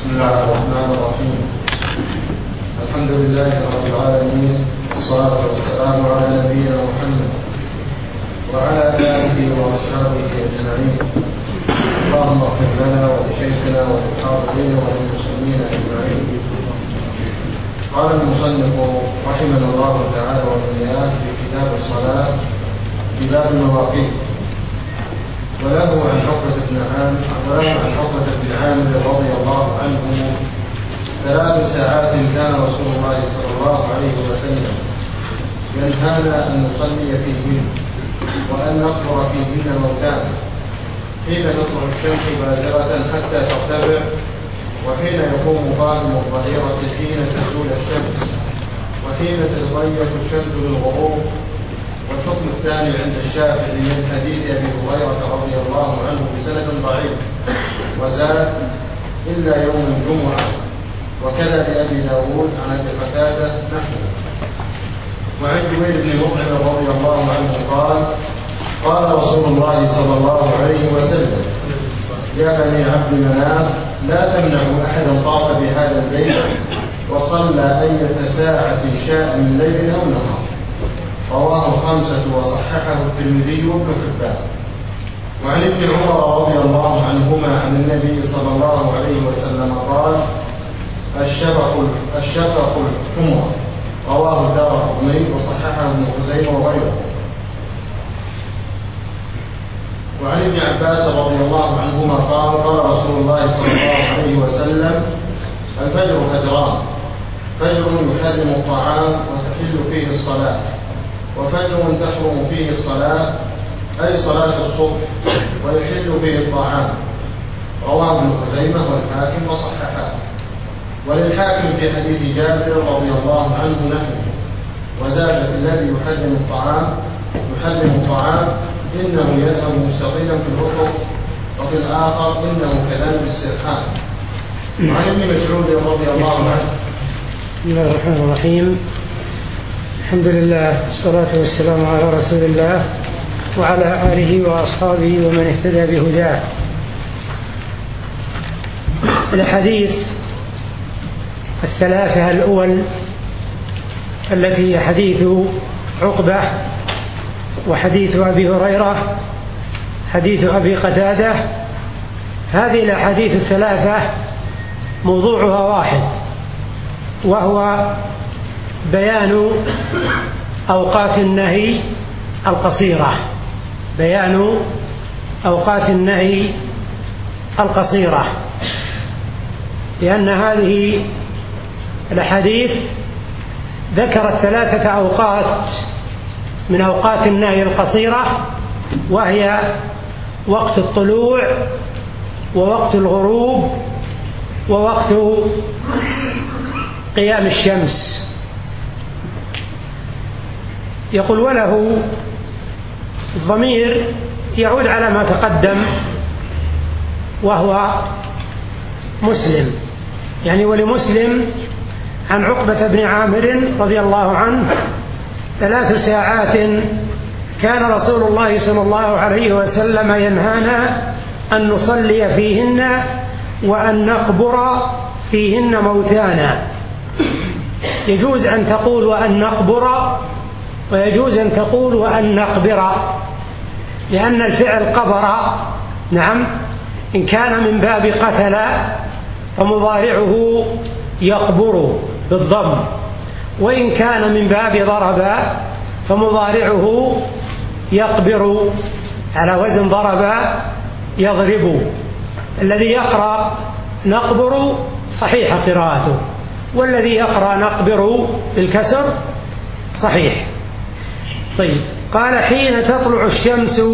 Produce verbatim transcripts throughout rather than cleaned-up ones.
بسم الله الرحمن الرحيم. الحمد لله رب العالمين، والصلاة والسلام على نبينا محمد وعلى آله وأصحابه أجمعين. اللهم اغفر لنا ولشيخنا وللحاضرين وللمسلمين أجمعين. قال المصنف رحمه الله تعالى وإياه في كتاب الصلاة في باب المواقيت: وله عن عقبة بن عامر وله عن عقبة بن عامر رضي الله عنه ثلاث ساعات كان رسول الله صلى الله عليه وسلم ينهانا أن نصلي فيهن وأن نقبر فيهن موتانا، حين تطلع الشمس بازغة حتى ترتفع، وحين يقوم قائم الظهيرة حين تزول الشمس، وحين تتضيق الشمس للغروب. والحكم الثاني عند الشافعي من حديث أبي هريرة رضي الله عنه بسند ضعيف وزاد: إلا يوم الجمعة. وكذا لأبي داود عن أبي قتادة نحوه. وعن جبير بن مطعم رضي الله عنه قال: قال رسول الله صلى الله عليه وسلم: يا بني عبد مناف، لا تمنعوا أحدا طاف بهذا البيت وصلى أية ساعة شاء من ليل أو نهار. رواه الخمسة وصححه الترمذي وابن حبان. وعن ابن عمر رضي الله عنهما عن النبي صلى الله عليه وسلم قال: الشفق الشفق الحمر. رواه الدارقطني وصححه ابن خزيمة وغيره. وعن ابن عباس رضي الله عنهما قال: قال رسول الله صلى الله عليه وسلم: الفجر فجران، فجر يحرم الطعام وتحل فيه الصلاة، وفجر تحرم فيه الصلاة أي صلاة الصبح ويحل فيه الطعام. رواه ابن خزيمة والحاكم وصححه. وللحاكم في حديث جابر رضي الله عنه نحوه، وزاد في الذي يحرم الطعام يحرم الطعام إنه يذهب مستقيلا في الركب، وفي الآخر إنه كذلك السرحان. وعن ابن مسعود رضي الله عنه: بسم الله الرحمن الرحيم. الحمد لله، والصلاة والسلام على رسول الله وعلى آله وأصحابه ومن اهتدى بهداه. الحديث الثلاثة الأول التي هي حديث عقبة وحديث أبي هريرة حديث أبي قتادة، هذه الأحاديث الثلاثة موضوعها واحد، وهو بيان أوقات النهي القصيرة بيان أوقات النهي القصيرة لأن هذه الأحاديث ذكرت ثلاثة أوقات من أوقات النهي القصيرة، وهي وقت الطلوع ووقت الغروب ووقت قيام الشمس. يقول: وله الضمير يعود على ما تقدم وهو مسلم، يعني ولمسلم عن عقبة بن عامر رضي الله عنه ثلاث ساعات كان رسول الله صلى الله عليه وسلم ينهانا أن نصلي فيهن وأن نقبر فيهن موتانا. يجوز أن تقول وأن نقبر، ويجوز أن تقول وأن نقبر، لأن الفعل قبر نعم إن كان من باب قتل فمضارعه يقبر بالضم، وإن كان من باب ضرب فمضارعه يقبر على وزن ضرب يضرب. الذي يقرأ نقبر صحيح قراءته، والذي يقرأ نقبر بالكسر صحيح. طيب، قال: حين تطلع الشمس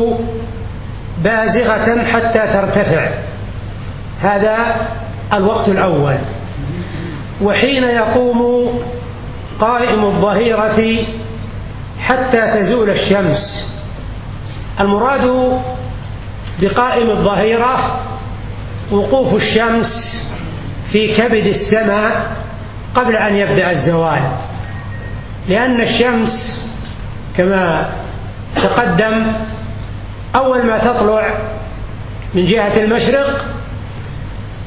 بازغة حتى ترتفع، هذا الوقت الأول. وحين يقوم قائم الظهيرة حتى تزول الشمس. المراد بقائم الظهيرة وقوف الشمس في كبد السماء قبل أن يبدأ الزوال، لأن الشمس كما تقدم أول ما تطلع من جهة المشرق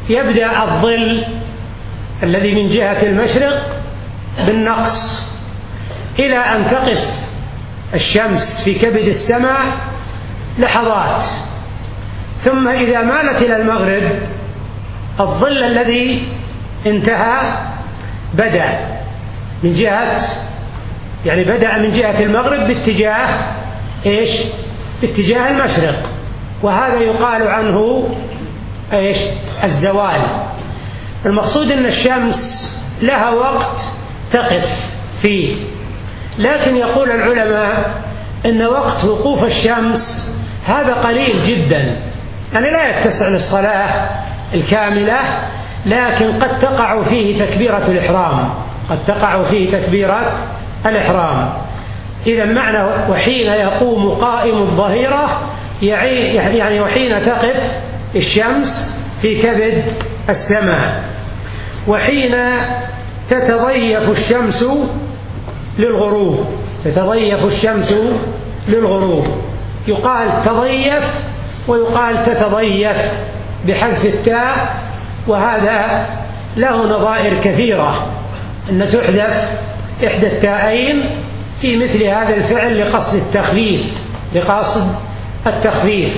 يبدأ الظل الذي من جهة المشرق بالنقص إلى أن تقف الشمس في كبد السماء لحظات، ثم إذا مالت إلى المغرب الظل الذي انتهى بدأ من جهة يعني بدأ من جهة المغرب باتجاه إيش؟ باتجاه المشرق، وهذا يقال عنه إيش؟ الزوال. المقصود أن الشمس لها وقت تقف فيه، لكن يقول العلماء أن وقت وقوف الشمس هذا قليل جدا، يعني لا يتسع للصلاة الكاملة، لكن قد تقع فيه تكبيرة الإحرام، قد تقع فيه تكبيرة الإحرام. إذا معنى وحين يقوم قائم الظهيرة يعني وحين تقف الشمس في كبد السماء، وحين تتضيف الشمس للغروب، تتضيف الشمس للغروب. يقال تضيف ويقال تتضيف بحذف التاء، وهذا له نظائر كثيرة، أن تحذف إحدى التاءين في مثل هذا الفعل لقصد التخفيف، لقصد التخفيف.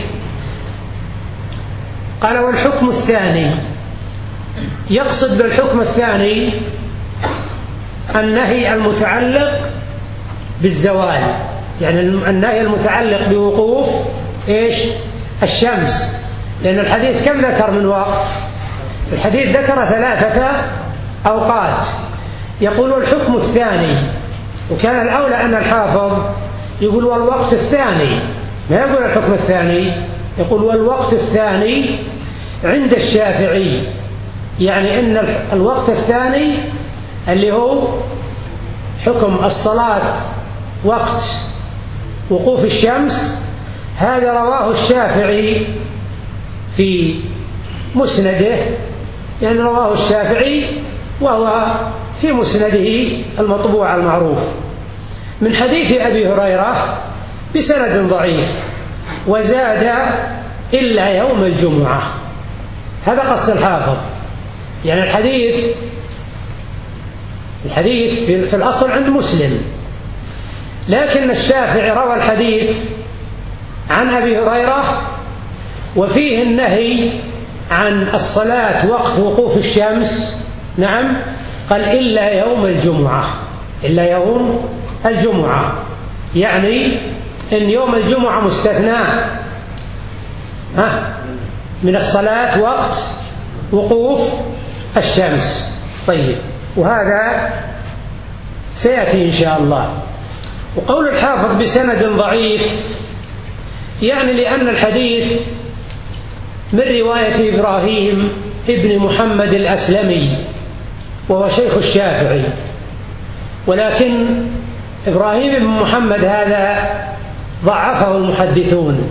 قال والحكم الثاني، يقصد بالحكم الثاني النهي المتعلق بالزوال، يعني النهي المتعلق بوقوف إيش؟ الشمس، لأن الحديث كم ذكر من وقت؟ الحديث ذكر ثلاثة أوقات. يقول والحكم الثاني، وكان الأولى أن الحافظ يقول والوقت الثاني، ما يقول الحكم الثاني، يقول والوقت الثاني عند الشافعي، يعني أن الوقت الثاني اللي هو حكم الصلاة وقت وقوف الشمس، هذا رواه الشافعي في مسنده، يعني رواه الشافعي وهو في مسنده المطبوع المعروف من حديث أبي هريرة بسند ضعيف، وزاد إلا يوم الجمعة. هذا قصد الحافظ، يعني الحديث الحديث في الأصل عند مسلم، لكن الشافعي روى الحديث عن أبي هريرة وفيه النهي عن الصلاة وقت وقوف الشمس، نعم، قال إلا يوم الجمعة، إلا يوم الجمعة، يعني إن يوم الجمعة مستثنى ها من الصلاة وقت وقوف الشمس. طيب، وهذا سيأتي إن شاء الله. وقول الحافظ بسند ضعيف يعني لأن الحديث من رواية إبراهيم ابن محمد الأسلمي وهو شيخ الشافعي، ولكن إبراهيم بن محمد هذا ضعفه المحدثون،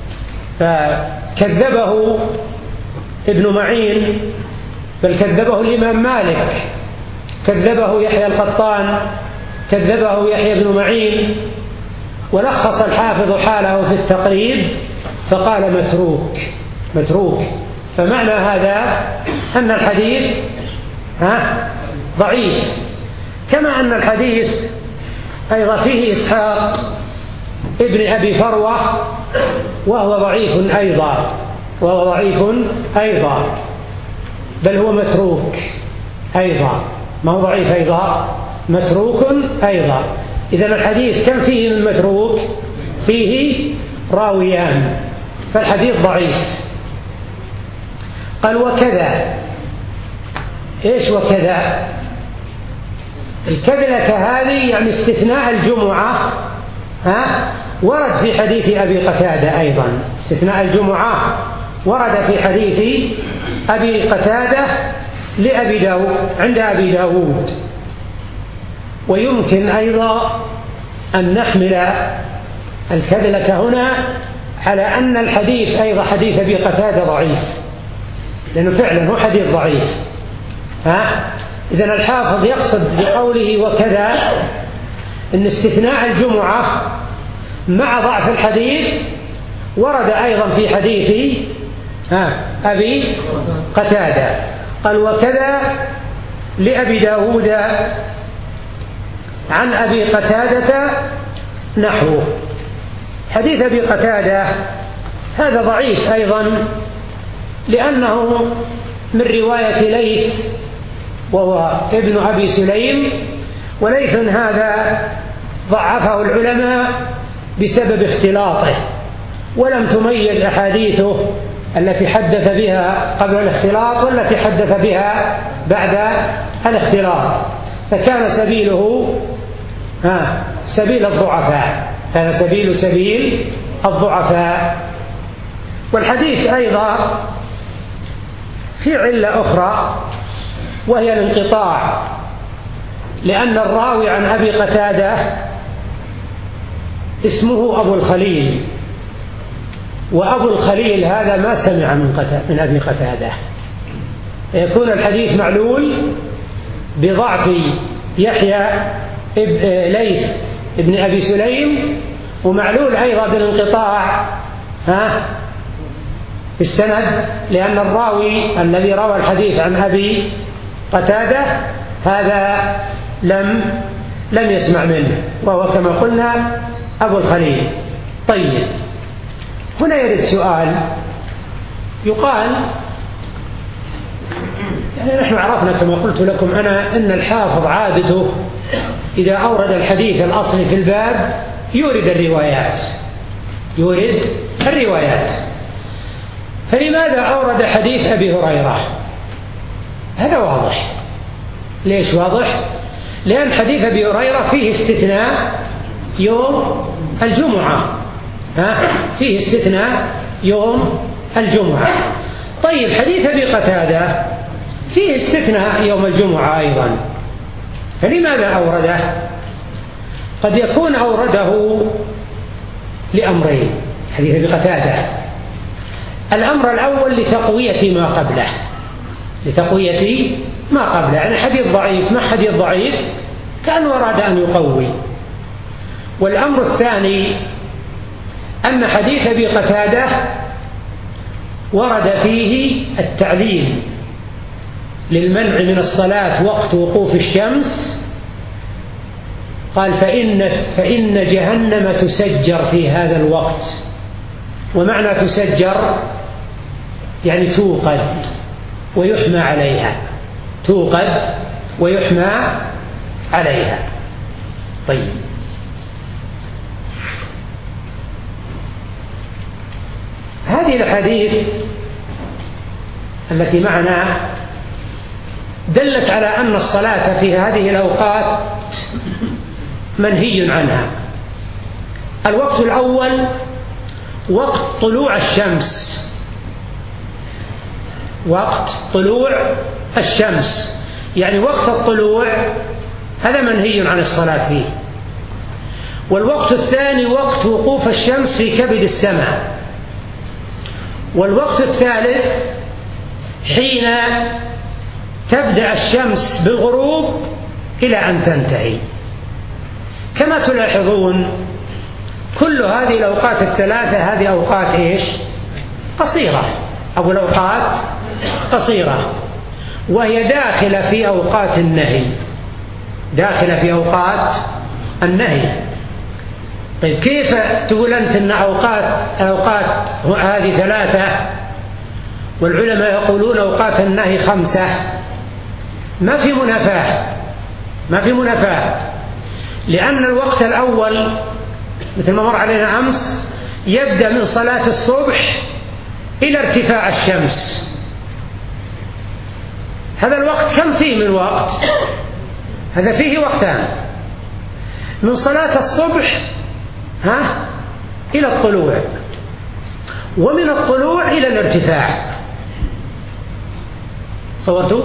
فكذبه ابن معين، بل كذبه الإمام مالك، كذبه يحيى القطان، كذبه يحيى بن معين، ولخص الحافظ حاله في التقريب فقال متروك متروك. فمعنى هذا أن الحديث ها ضعيف، كما أن الحديث أيضا فيه إسحاق ابن أبي فروة وهو ضعيف أيضا، وهو ضعيف أيضا، بل هو متروك أيضا، ما هو ضعيف أيضا، متروك أيضا. إذن الحديث كم فيه من متروك؟ فيه راويان، فالحديث ضعيف. قال وكذا، إيش وكذا؟ الكذلة هذه يعني استثناء الجمعة، ها ورد في حديث أبي قتادة أيضا، استثناء الجمعة ورد في حديث أبي قتادة لأبي داود عند أبي داود. ويمكن أيضا أن نحمل الكذلة هنا على أن الحديث أيضا حديث أبي قتادة ضعيف، لأنه فعلا هو حديث ضعيف. ها إذن الحافظ يقصد بقوله وكذا أن استثناء الجمعة مع ضعف الحديث ورد أيضا في حديث ها أبي قتادة. قال وكذا لأبي داود عن أبي قتادة نحوه. حديث أبي قتادة هذا ضعيف أيضا، لأنه من رواية ليث وهو ابن أبي سليم، وليث هذا ضعفه العلماء بسبب اختلاطه، ولم تميز أحاديثه التي حدث بها قبل الاختلاط والتي حدث بها بعد الاختلاط، فكان سبيله ها سبيل الضعفاء، كان سبيل سبيل الضعفاء. والحديث أيضا في علة أخرى وهي الانقطاع، لأن الراوي عن أبي قتادة اسمه أبو الخليل، وأبو الخليل هذا ما سمع من, قتادة من أبي قتادة، يكون الحديث معلول بضعف يحيى ليث ابن أبي سليم، ومعلول أيضا بالانقطاع ها في السند، لأن الراوي الذي روى الحديث عن أبي قتادة هذا لم لم يسمع منه، وهو كما قلنا أبو الخليل. طيب، هنا يرد سؤال، يقال يعني نحن عرفنا كما قلت لكم أنا أن الحافظ عادته إذا أورد الحديث الأصلي في الباب يورد الروايات يورد الروايات فلماذا أورد حديث أبي هريرة؟ هذا واضح. ليش واضح؟ لأن حديث أبي هريرة فيه استثناء يوم الجمعة، ها؟ فيه استثناء يوم الجمعة. طيب، حديث أبي قتادة فيه استثناء يوم الجمعة أيضا، فلماذا أورده؟ قد يكون أورده لأمرين حديث أبي قتادة. الأمر الأول لتقوية ما قبله، لتقوية ما قبله، يعني حديث ضعيف ما حديث ضعيف كان أراد أن يقوي. والأمر الثاني أن حديث أبي قتادة ورد فيه التعليل للمنع من الصلاة وقت وقوف الشمس، قال فإن, فإن جهنم تسجر في هذا الوقت. ومعنى تسجر يعني توقد ويحمى عليها، توقد ويحمى عليها. طيب، هذه الحديث التي معنا دلت على أن الصلاة في هذه الأوقات منهي عنها. الوقت الأول وقت طلوع الشمس، وقت طلوع الشمس يعني وقت الطلوع هذا منهي عن الصلاة فيه. والوقت الثاني وقت وقوف الشمس في كبد السماء. والوقت الثالث حين تبدأ الشمس بالغروب إلى أن تنتهي. كما تلاحظون كل هذه الأوقات الثلاثة هذه أوقات إيش؟ قصيرة، أو الأوقات قصيرة، وهي داخلة في أوقات النهي، داخلة في أوقات النهي. طيب، كيف تقول أنت أن أوقات الأوقات هذه ثلاثة والعلماء يقولون أوقات النهي خمسة؟ ما في منافاة، ما في منافاة، لأن الوقت الأول مثل ما مر علينا أمس يبدأ من صلاة الصبح إلى ارتفاع الشمس. هذا الوقت كم فيه من وقت؟ هذا فيه وقتان، من صلاة الصبح ها إلى الطلوع، ومن الطلوع إلى الارتفاع. صورتوا؟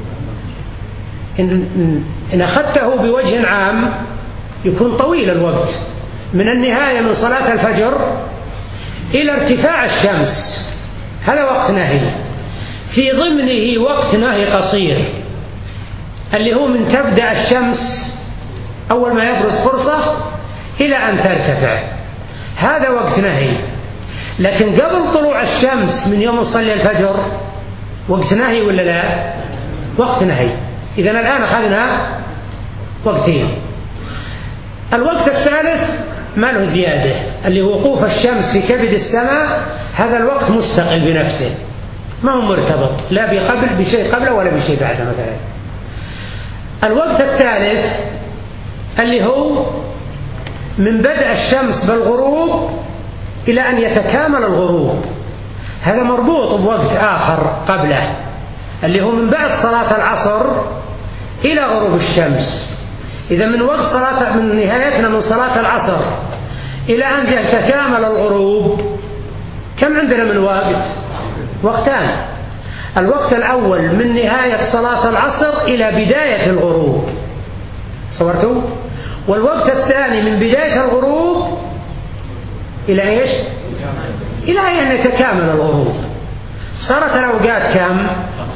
إن, إن أخذته بوجه عام يكون طويل الوقت، من النهاية من صلاة الفجر إلى ارتفاع الشمس، هذا وقت نهي. في ضمنه وقت نهي قصير اللي هو من تبدأ الشمس أول ما يبرز فرصة إلى أن ترتفع، هذا وقت نهي. لكن قبل طلوع الشمس من يوم نصلي الفجر وقت نهي ولا لا؟ وقت نهي. إذن الآن أخذنا وقتين. الوقت الثالث ما له زيادة، اللي هو وقوف الشمس في كبد السماء، هذا الوقت مستقل بنفسه، ما هو مرتبط لا بقبل بشيء قبله ولا بشيء بعده. مثلا الوقت الثالث اللي هو من بدء الشمس بالغروب إلى أن يتكامل الغروب، هذا مربوط بوقت آخر قبله، اللي هو من بعد صلاة العصر إلى غروب الشمس. إذا من وقت صلاة من نهايتنا من صلاة العصر إلى أن يتكامل الغروب كم عندنا من وقت؟ وقتان. الوقت الأول من نهاية صلاة العصر إلى بداية الغروب، صورتوا؟ والوقت الثاني من بداية الغروب إلى إيش؟ إلى أن يتكامل الغروب. صارت الأوقات كم؟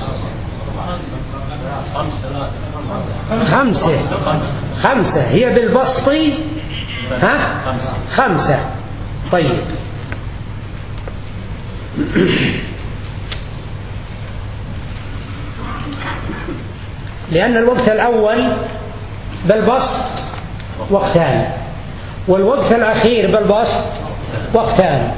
خمسة. خمسة هي بالبسط ها؟ خمسة. طيب لأن الوقت الأول بالبسط وقتان، والوقت الأخير بالبسط وقتان،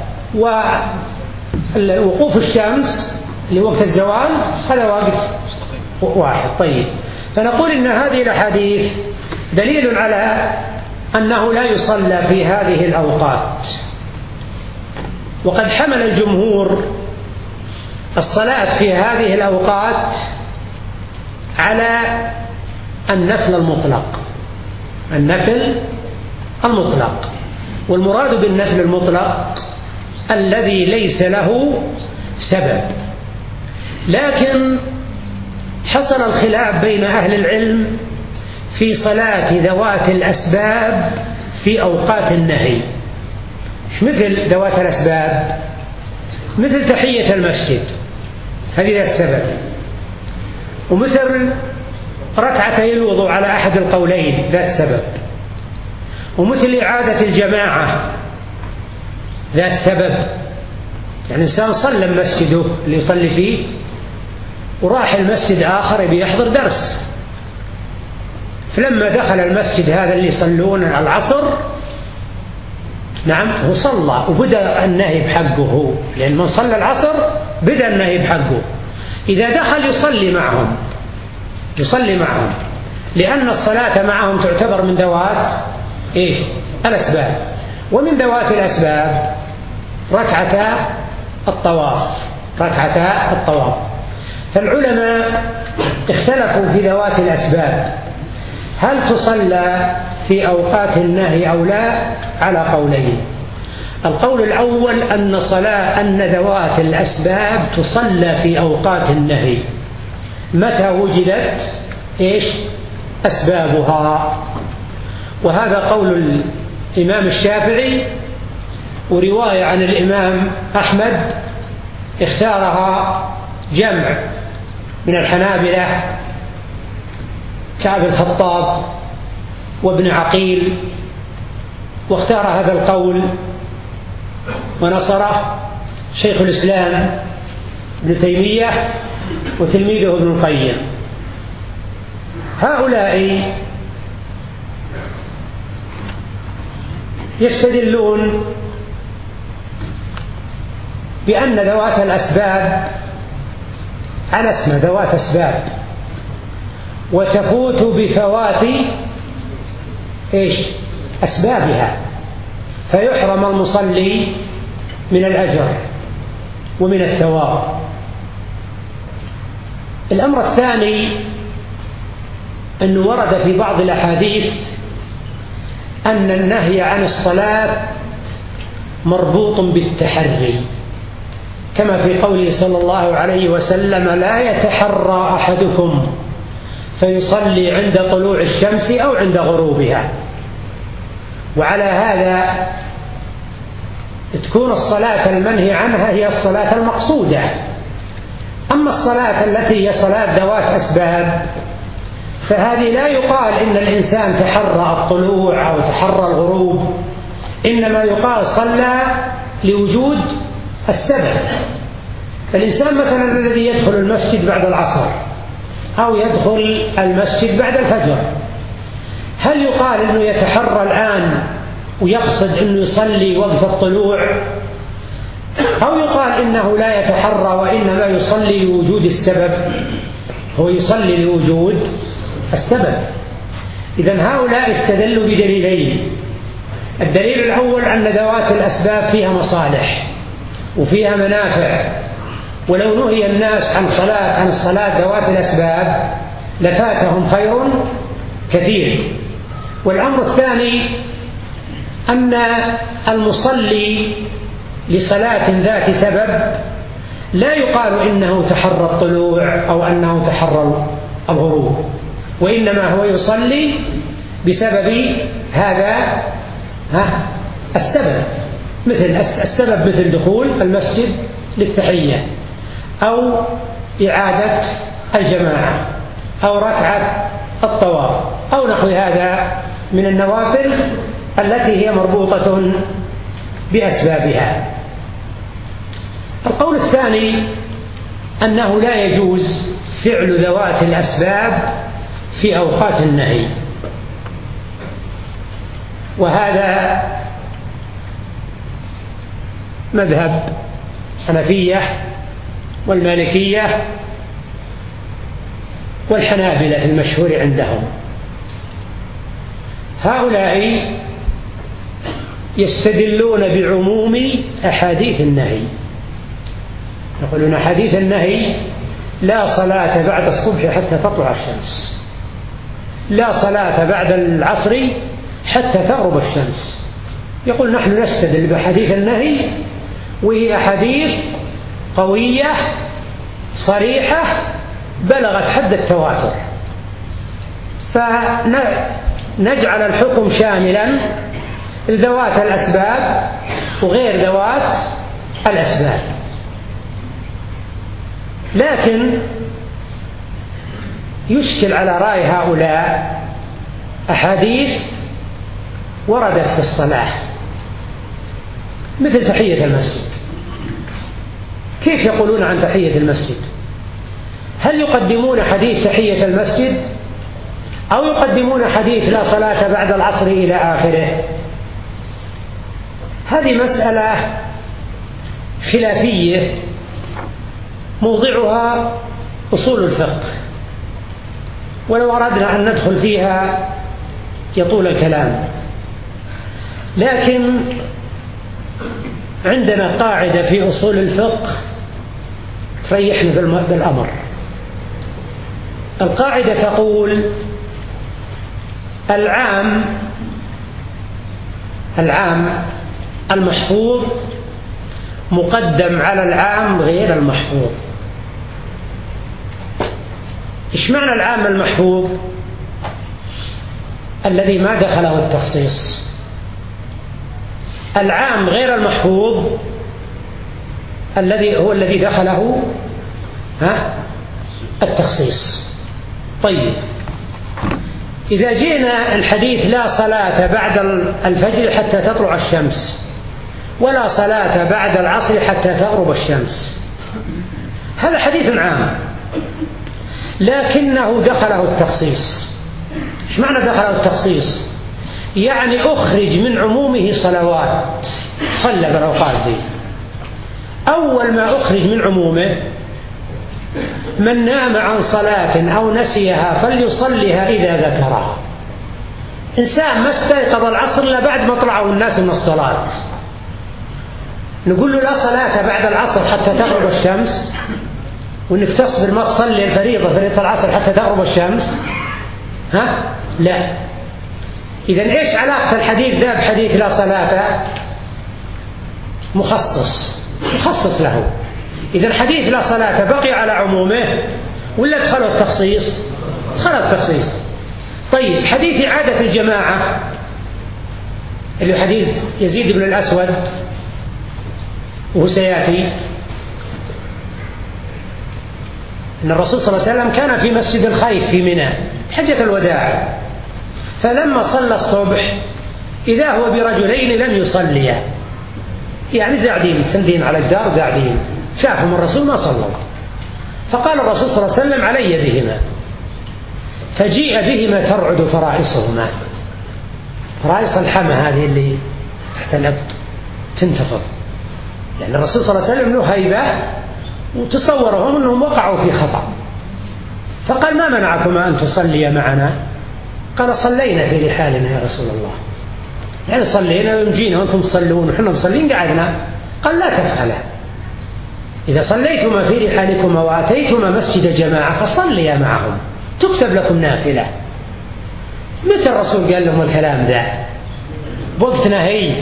ووقوف الشمس لوقت الزوال هذا وقت واحد. طيب فنقول إن هذه الأحاديث دليل على أنه لا يصلى في هذه الأوقات، وقد حمل الجمهور الصلاة في هذه الأوقات على النفل المطلق. النفل المطلق، والمراد بالنفل المطلق الذي ليس له سبب. لكن حصل الخلاف بين أهل العلم في صلاة ذوات الأسباب في أوقات النهي. مثل ذوات الأسباب، مثل تحية المسجد هذه ذات سبب، ومثل ركعتي الوضوء على أحد القولين ذات سبب، ومثل إعادة الجماعة ذات سبب. يعني إنسان صلى مسجده اللي يصلي فيه وراح المسجد آخر بيحضر درس، فلما دخل المسجد هذا اللي يصلون العصر نعم هو صلى وبدأ النهي بحقه هو، لأن من صلى العصر بدأ النهي بحقه. إذا دخل يصلي معهم يصلي معهم لأن الصلاة معهم تعتبر من ذوات إيش؟ الأسباب. ومن ذوات الأسباب ركعتا الطواف، ركعتا الطواف. فالعلماء اختلفوا في ذوات الأسباب، هل تصلى في أوقات النهي أو لا؟ على قولين. القول الأول أن صلاة أن ذوات الأسباب تصلى في أوقات النهي متى وجدت إيش؟ أسبابها، وهذا قول الإمام الشافعي، ورواية عن الإمام أحمد اختارها جمع من الحنابلة كعب الخطاب وابن عقيل، واختار هذا القول ونصره شيخ الإسلام ابن تيمية وتلميذه ابن القيم. هؤلاء يستدلون بأن ذوات الأسباب على اسم ذوات أسباب، وتفوت بفوات إيش؟ أسبابها، فيحرم المصلي من الأجر ومن الثواب. الأمر الثاني أنه ورد في بعض الأحاديث أن النهي عن الصلاة مربوط بالتحري، كما في قوله صلى الله عليه وسلم: لا يتحرى أحدكم فيصلي عند طلوع الشمس أو عند غروبها. وعلى هذا تكون الصلاة المنهي عنها هي الصلاة المقصودة. أما الصلاة التي هي صلاة ذوات أسباب فهذه لا يقال إن الإنسان تحرى الطلوع أو تحرى الغروب، إنما يقال صلى لوجود السبب. الإنسان مثلا الذي يدخل المسجد بعد العصر أو يدخل المسجد بعد الفجر، هل يقال أنه يتحرى الآن ويقصد أنه يصلي وقت الطلوع، أو يقال إنه لا يتحرى وإنما يصلي لوجود السبب؟ هو يصلي لوجود السبب. إذن هؤلاء استدلوا بدليلين. الدليل الأول أن ذوات الأسباب فيها مصالح وفيها منافع، ولو نهي الناس عن صلاة عن الصلاة ذوات الأسباب لفاتهم خير كثير. والأمر الثاني أن المصلي لصلاة ذات سبب لا يقال إنه تحرى الطلوع أو أنه تحرى الغروب، وإنما هو يصلي بسبب هذا ها السبب، مثل السبب مثل دخول المسجد للتحية أو إعادة الجماعة أو ركعة الطواف أو نحو هذا من النوافل التي هي مربوطة بأسبابها. القول الثاني أنه لا يجوز فعل ذوات الأسباب في أوقات النهي، وهذا مذهب الحنفية والمالكية والحنابلة المشهور عندهم. هؤلاء يستدلون بعموم أحاديث النهي، يقولون أحاديث النهي لا صلاة بعد الصبح حتى تطلع الشمس، لا صلاة بعد العصر حتى تغرب الشمس. يقول نحن نستدل بحديث النهي وهي أحاديث قوية صريحة بلغت حد التواتر، فنجعل الحكم شاملا لذوات الأسباب وغير ذوات الأسباب. لكن يشكل على رأي هؤلاء أحاديث وردت في الصلاة مثل تحية المسجد. كيف يقولون عن تحية المسجد؟ هل يقدمون حديث تحية المسجد أو يقدمون حديث لا صلاة بعد العصر إلى آخره؟ هذه مسألة خلافية موضعها أصول الفقه، ولو أردنا أن ندخل فيها يطول الكلام، لكن عندنا قاعدة في أصول الفقه تريحنا بالأمر. القاعدة تقول العام العام المحفوظ مقدم على العام غير المحفوظ. إيش معنى العام المحفوظ؟ الذي ما دخله التخصيص. العام غير المحفوظ الذي هو الذي دخله ها التخصيص. طيب، إذا جئنا الحديث لا صلاة بعد الفجر حتى تطلع الشمس ولا صلاة بعد العصر حتى تغرب الشمس، هذا حديث عام لكنه دخله التخصيص. ايش معنى دخله التخصيص؟ يعني أخرج من عمومه صلوات صلى بالأوقات دي. أول ما أخرج من عمومه من نام عن صلاة أو نسيها فليصليها إذا ذكرها. إنسان ما استيقظ العصر إلا بعد ما طلعوا الناس من الصلاة، نقول له لا صلاة بعد العصر حتى تغرب الشمس، وإنك تصبر ما تصلي الفريضة فريضة العصر حتى تغرب الشمس؟ ها؟ لا. إذن إيش علاقة الحديث ذا بحديث لا صلاة؟ مخصص مخصص له. إذن حديث لا صلاة بقي على عمومه ولا دخلوا التخصيص؟ دخلوا التخصيص. طيب، حديث إعادة الجماعة اللي حديث يزيد بن الأسود وهو سيأتي، أن الرسول صلى الله عليه وسلم كان في مسجد الخيف في منى حجة الوداع، فلما صلى الصبح إذا هو برجلين لم يصليا، يعني زاعدين سندين على جدار زاعدين، شافهم الرسول ما صلوا، فقال الرسول صلى الله عليه وسلم علي بهما، فجيء بهما ترعد فرائصهما، فرائص الحمى هذه اللي تحت الأبط تنتفض، يعني الرسول صلى الله عليه وسلم له هيبة، وتصورهم أنهم وقعوا في خطأ، فقال ما منعكما أن تصلي معنا؟ قال صلينا في رحالنا يا رسول الله، يعني صلينا ومجينا وأنتم تصلون ونحن مصلين قعدنا. قال لا تفعلا، إذا صليتما في رحالكما وأتيتما مسجد جماعة فصليا معهم تكتب لكم نافلة. متى الرسول قال لهم الكلام ذا؟ بوقت نهي،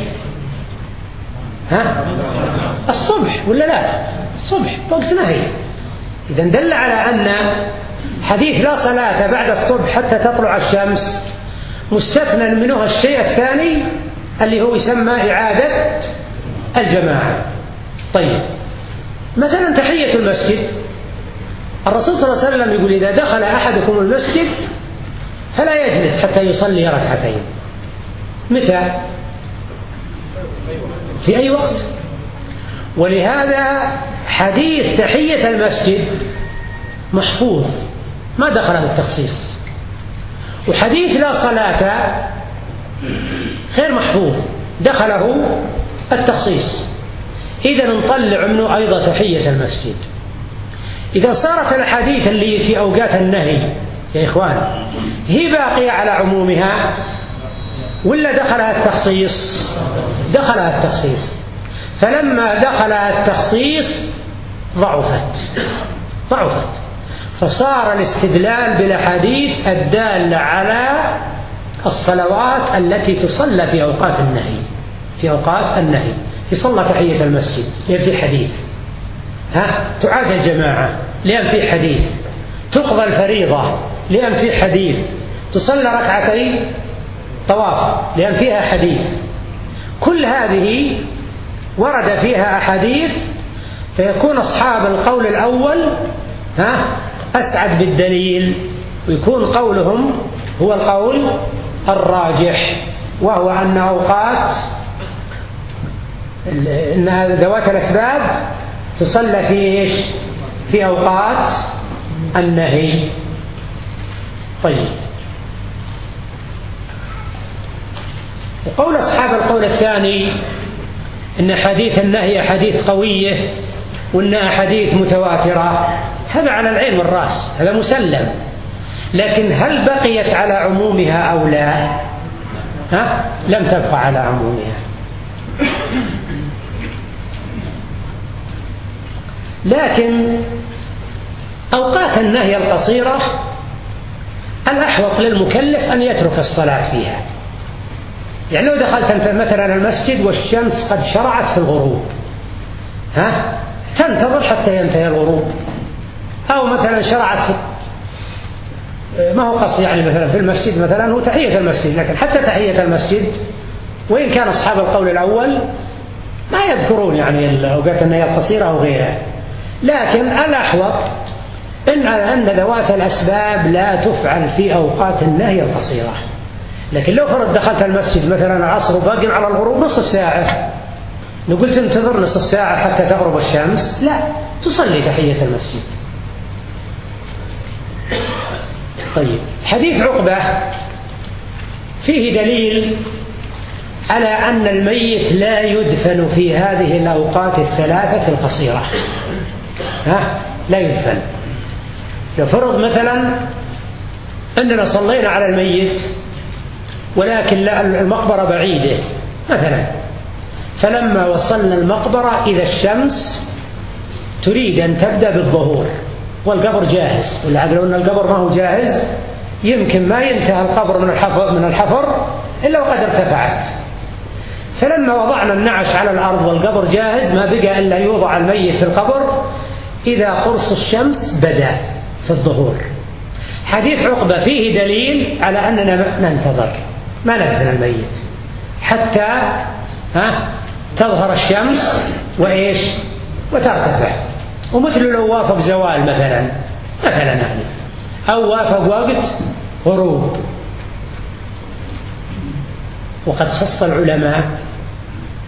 ها؟ الصبح ولا لا؟ الصبح وقت نهي. إذا دل على أن حديث لا صلاة بعد الصبح حتى تطلع الشمس مستثنى منه الشيء الثاني اللي هو يسمى إعادة الجماعة. طيب مثلا تحية المسجد، الرسول صلى الله عليه وسلم يقول إذا دخل أحدكم المسجد فلا يجلس حتى يصلي ركعتين. متى؟ في أي وقت. ولهذا حديث تحية المسجد محفوظ ما دخل بالتخصيص، وحديث لا صلاة غير محفوظ دخله التخصيص. إذا نطلع منه أيضا تحية المسجد. إذا صارت الحديث اللي في أوقات النهي يا إخوان هي باقية على عمومها ولا دخلها التخصيص؟ دخلها التخصيص. فلما دخلها التخصيص ضعفت ضعفت فصار الاستدلال بالأحاديث الدالة على الصلوات التي تصلى في أوقات النهي في أوقات النهي يصلى تحية المسجد لأن في حديث، ها تعاد الجماعة لأن في حديث، تقضى الفريضة لأن في حديث، تصلى ركعتين طواف لأن فيها حديث. كل هذه ورد فيها أحاديث، فيكون أصحاب القول الأول ها أسعد بالدليل، ويكون قولهم هو القول الراجح، وهو أن أوقات إن ذوات الأسباب تصلى في إيش؟ في أوقات النهي. طيب وقول أصحاب القول الثاني إن حديث النهي حديث قوية وإن حديث متواترة، هذا على العين والرأس، هذا مسلم، لكن هل بقيت على عمومها أو لا؟ ها؟ لم تبقى على عمومها. لكن أوقات النهي القصيرة الأحوط للمكلف أن يترك الصلاة فيها. يعني لو دخلت أنت مثلا المسجد والشمس قد شرعت في الغروب، ها تنتظر حتى ينتهي الغروب، أو مثلا شرعت في ما هو قصد يعني مثلا في المسجد مثلا هو تحية المسجد، لكن حتى تحية المسجد وإن كان أصحاب القول الأول ما يذكرون يعني أوقات النهي القصيرة أو غيرها، لكن الأحوط إن أن ذوات الأسباب لا تفعل في أوقات النهي القصيرة. لكن لو فرض دخلت المسجد مثلا العصر وباقي على الغروب نصف ساعة، نقول تنتظر نصف ساعة حتى تغرب الشمس؟ لا، تصلي تحية المسجد. طيب حديث عقبة فيه دليل على أن الميت لا يدفن في هذه الأوقات الثلاثة القصيرة، ها لا يدفن. يفرض مثلا أننا صلينا على الميت ولكن المقبرة بعيدة مثلا، فلما وصلنا المقبرة إذا الشمس تريد أن تبدأ بالظهور والقبر جاهز، ولعل لو أن القبر ما هو جاهز يمكن ما ينتهي القبر من الحفر من الحفر إلا وقد ارتفعت. فلما وضعنا النعش على الأرض والقبر جاهز ما بقى إلا يوضع الميت في القبر إذا قرص الشمس بدأ في الظهور. حديث عقبة فيه دليل على أننا ننتظر ما ندفن الميت حتى ها تظهر الشمس وإيش وترتفع. ومثل لو وافق زوال مثلا مثلا يعني أو وافق وقت غروب. وقد خص العلماء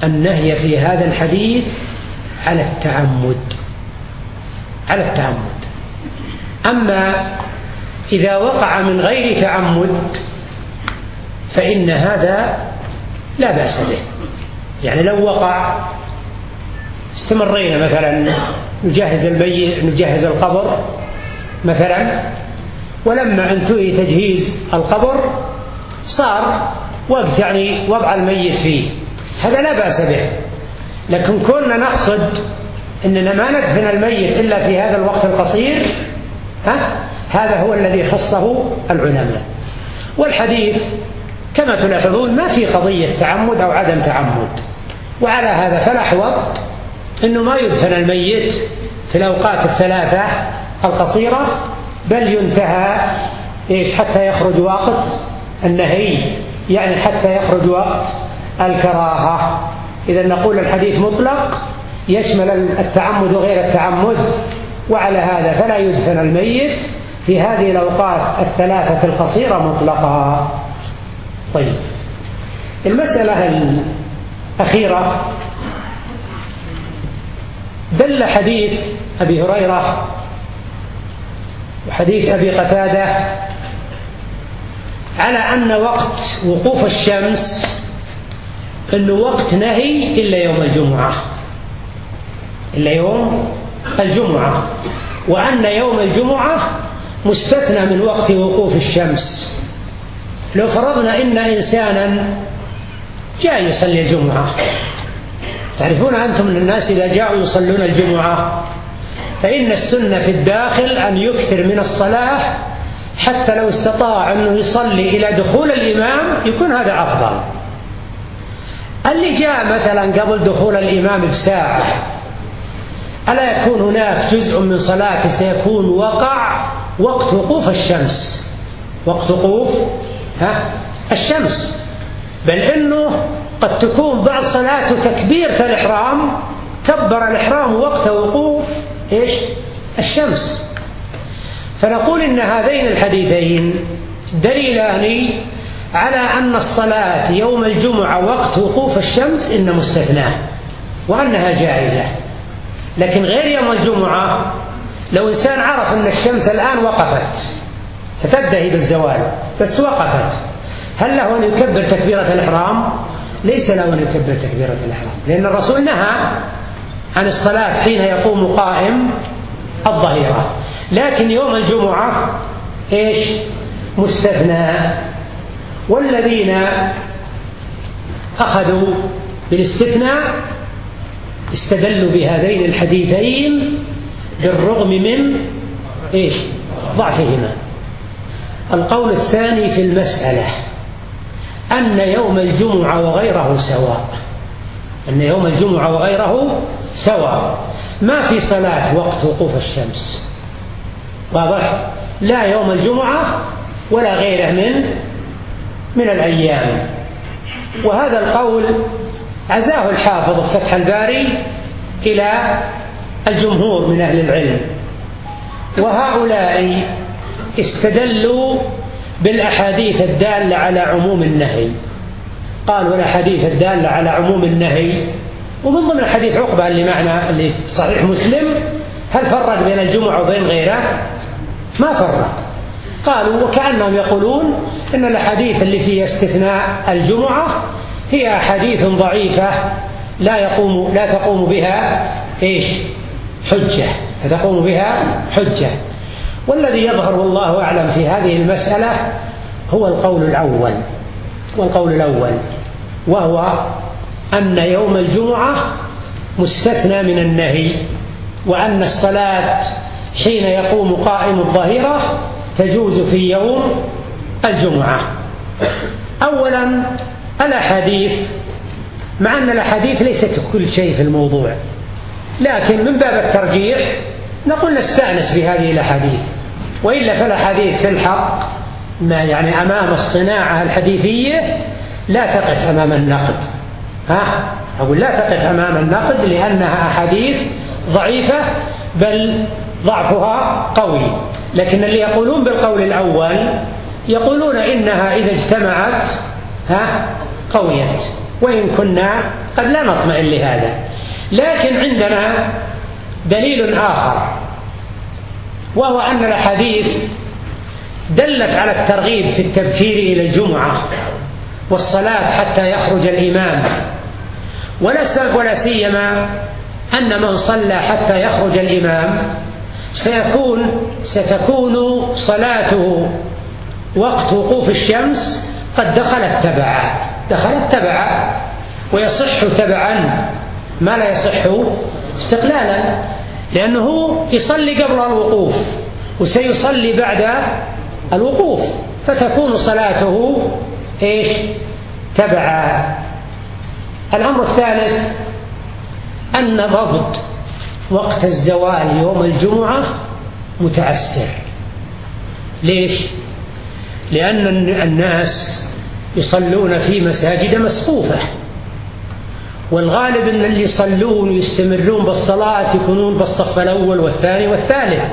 النهي في هذا الحديث على التعمد، على التعمد. أما إذا وقع من غير تعمد فإن هذا لا بأس به. يعني لو وقع، استمرينا مثلا نجهز الميت، نجهز القبر مثلا، ولما انتهي تجهيز القبر صار وقت يعني وضع الميت فيه، هذا لا بأس به. لكن كنا نقصد أننا ما ندفن الميت إلا في هذا الوقت القصير، ها؟ هذا هو الذي خصه العلماء. والحديث كما تلاحظون ما في قضية تعمد أو عدم تعمد، وعلى هذا فالأحوط أنه ما يدفن الميت في الأوقات الثلاثة القصيرة، بل ينتهى إيش حتى يخرج وقت النهي، يعني حتى يخرج وقت الكراهة. إذا نقول الحديث مطلق يشمل التعمد وغير التعمد، وعلى هذا فلا يدفن الميت في هذه الأوقات الثلاثة القصيرة مطلقا. طيب، المسألة الأخيرة، دل حديث أبي هريرة وحديث أبي قتادة على أن وقت وقوف الشمس أنه وقت نهي إلا يوم الجمعة، إلا يوم الجمعة، وأن يوم الجمعة مستثنى من وقت وقوف الشمس. لو فرضنا إن إنسانا جاء يصلي الجمعة، تعرفون أنتم من الناس إذا جاءوا يصلون الجمعة فإن السنة في الداخل أن يكثر من الصلاة، حتى لو استطاع أنه يصلي إلى دخول الإمام يكون هذا أفضل. اللي جاء مثلا قبل دخول الإمام بساعة، ألا يكون هناك جزء من صلاته سيكون وقع وقت وقوف الشمس، وقت وقوف ها الشمس، بل إنه قد تكون بعض صلاته تكبيرة الإحرام، كبر الإحرام وقت وقوف إيش الشمس. فنقول إن هذين الحديثين دليلان على أن الصلاة يوم الجمعة وقت وقوف الشمس إن مستثناه وأنها جائزة. لكن غير يوم الجمعة لو إنسان عرف أن الشمس الآن وقفت ستنتهي بالزوال بس وقفت، هل له أن يكبر تكبيرة الإحرام؟ ليس له أن يكبر تكبيرة الإحرام، لأن الرسول نهى عن الصلاة حين يقوم قائم الظهيرة. لكن يوم الجمعة إيش مستثنى. والذين أخذوا بالاستثناء استدلوا بهذين الحديثين بالرغم من إيش ضعفهما. القول الثاني في المسألة أن يوم الجمعة وغيره سواء، أن يوم الجمعة وغيره سواء، ما في صلاة وقت وقوف الشمس، واضح؟ لا يوم الجمعة ولا غيره من من الأيام. وهذا القول عزاه الحافظ في فتح الباري إلى الجمهور من أهل العلم، وهؤلاء استدلوا بالأحاديث الدالة على عموم النهي. قالوا الأحاديث الدالة على عموم النهي، ومن ضمن حديث عقبة اللي معنا اللي صحيح مسلم، هل فرق بين الجمعة وبين غيره؟ ما فرق. قالوا وكأنهم يقولون إن الأحاديث اللي فيها استثناء الجمعة هي أحاديث ضعيفة لا يقوم لا تقوم بها إيش حجة، لا تقوم بها حجة. والذي يظهر والله أعلم في هذه المسألة هو القول الأول، والقول الأول وهو أن يوم الجمعة مستثنى من النهي، وأن الصلاة حين يقوم قائم الظهيرة تجوز في يوم الجمعة. أولا الأحاديث، مع أن الأحاديث ليست كل شيء في الموضوع، لكن من باب الترجيح نقول نستأنس بهذه الأحاديث، وإلا فالأحاديث في الحق ما يعني أمام الصناعة الحديثية لا تقف أمام النقد. ها أقول لا تقف أمام النقد لأنها أحاديث ضعيفة بل ضعفها قوي. لكن اللي يقولون بالقول الأول يقولون إنها إذا اجتمعت ها قويت، وإن كنا قد لا نطمئن لهذا. لكن عندنا دليل آخر، وهو أن الأحاديث دلت على الترغيب في التبكير إلى الجمعة والصلاة حتى يخرج الإمام، ولا سيما أن من صلى حتى يخرج الإمام سيكون ستكون صلاته وقت وقوف الشمس قد دخلت تبعا دخلت تبعا ويصح تبعا ما لا يصح استقلالا، لأنه يصلي قبل الوقوف وسيصلي بعد الوقوف، فتكون صلاته إيش؟ تبعا. الأمر الثالث أن ضبط وقت الزوال يوم الجمعة متعسر. ليش؟ لأن الناس يصلون في مساجد مسقوفة، والغالب أن اللي يصلون ويستمرون بالصلاة يكونون بالصف الأول والثاني والثالث.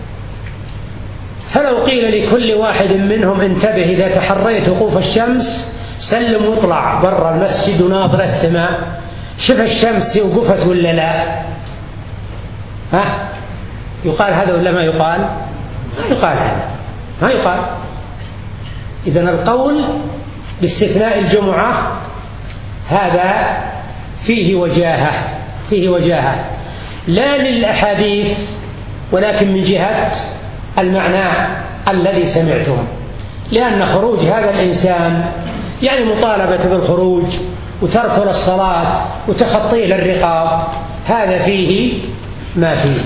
فلو قيل لكل واحد منهم انتبه إذا تحريت وقوف الشمس سلم واطلع برا المسجد وناظر السماء، شوف الشمس وقفت ولا لا، ها؟ يقال هذا ولا ما يقال؟ ما يقال هذا، ما يقال. إذن القول باستثناء الجمعة هذا فيه وجاهة فيه وجاهة لا للأحاديث ولكن من جهة المعنى الذي سمعتم، لأن خروج هذا الإنسان يعني مطالبة بالخروج وترك للصلاة وتخطيه للرقاب، هذا فيه ما فيه.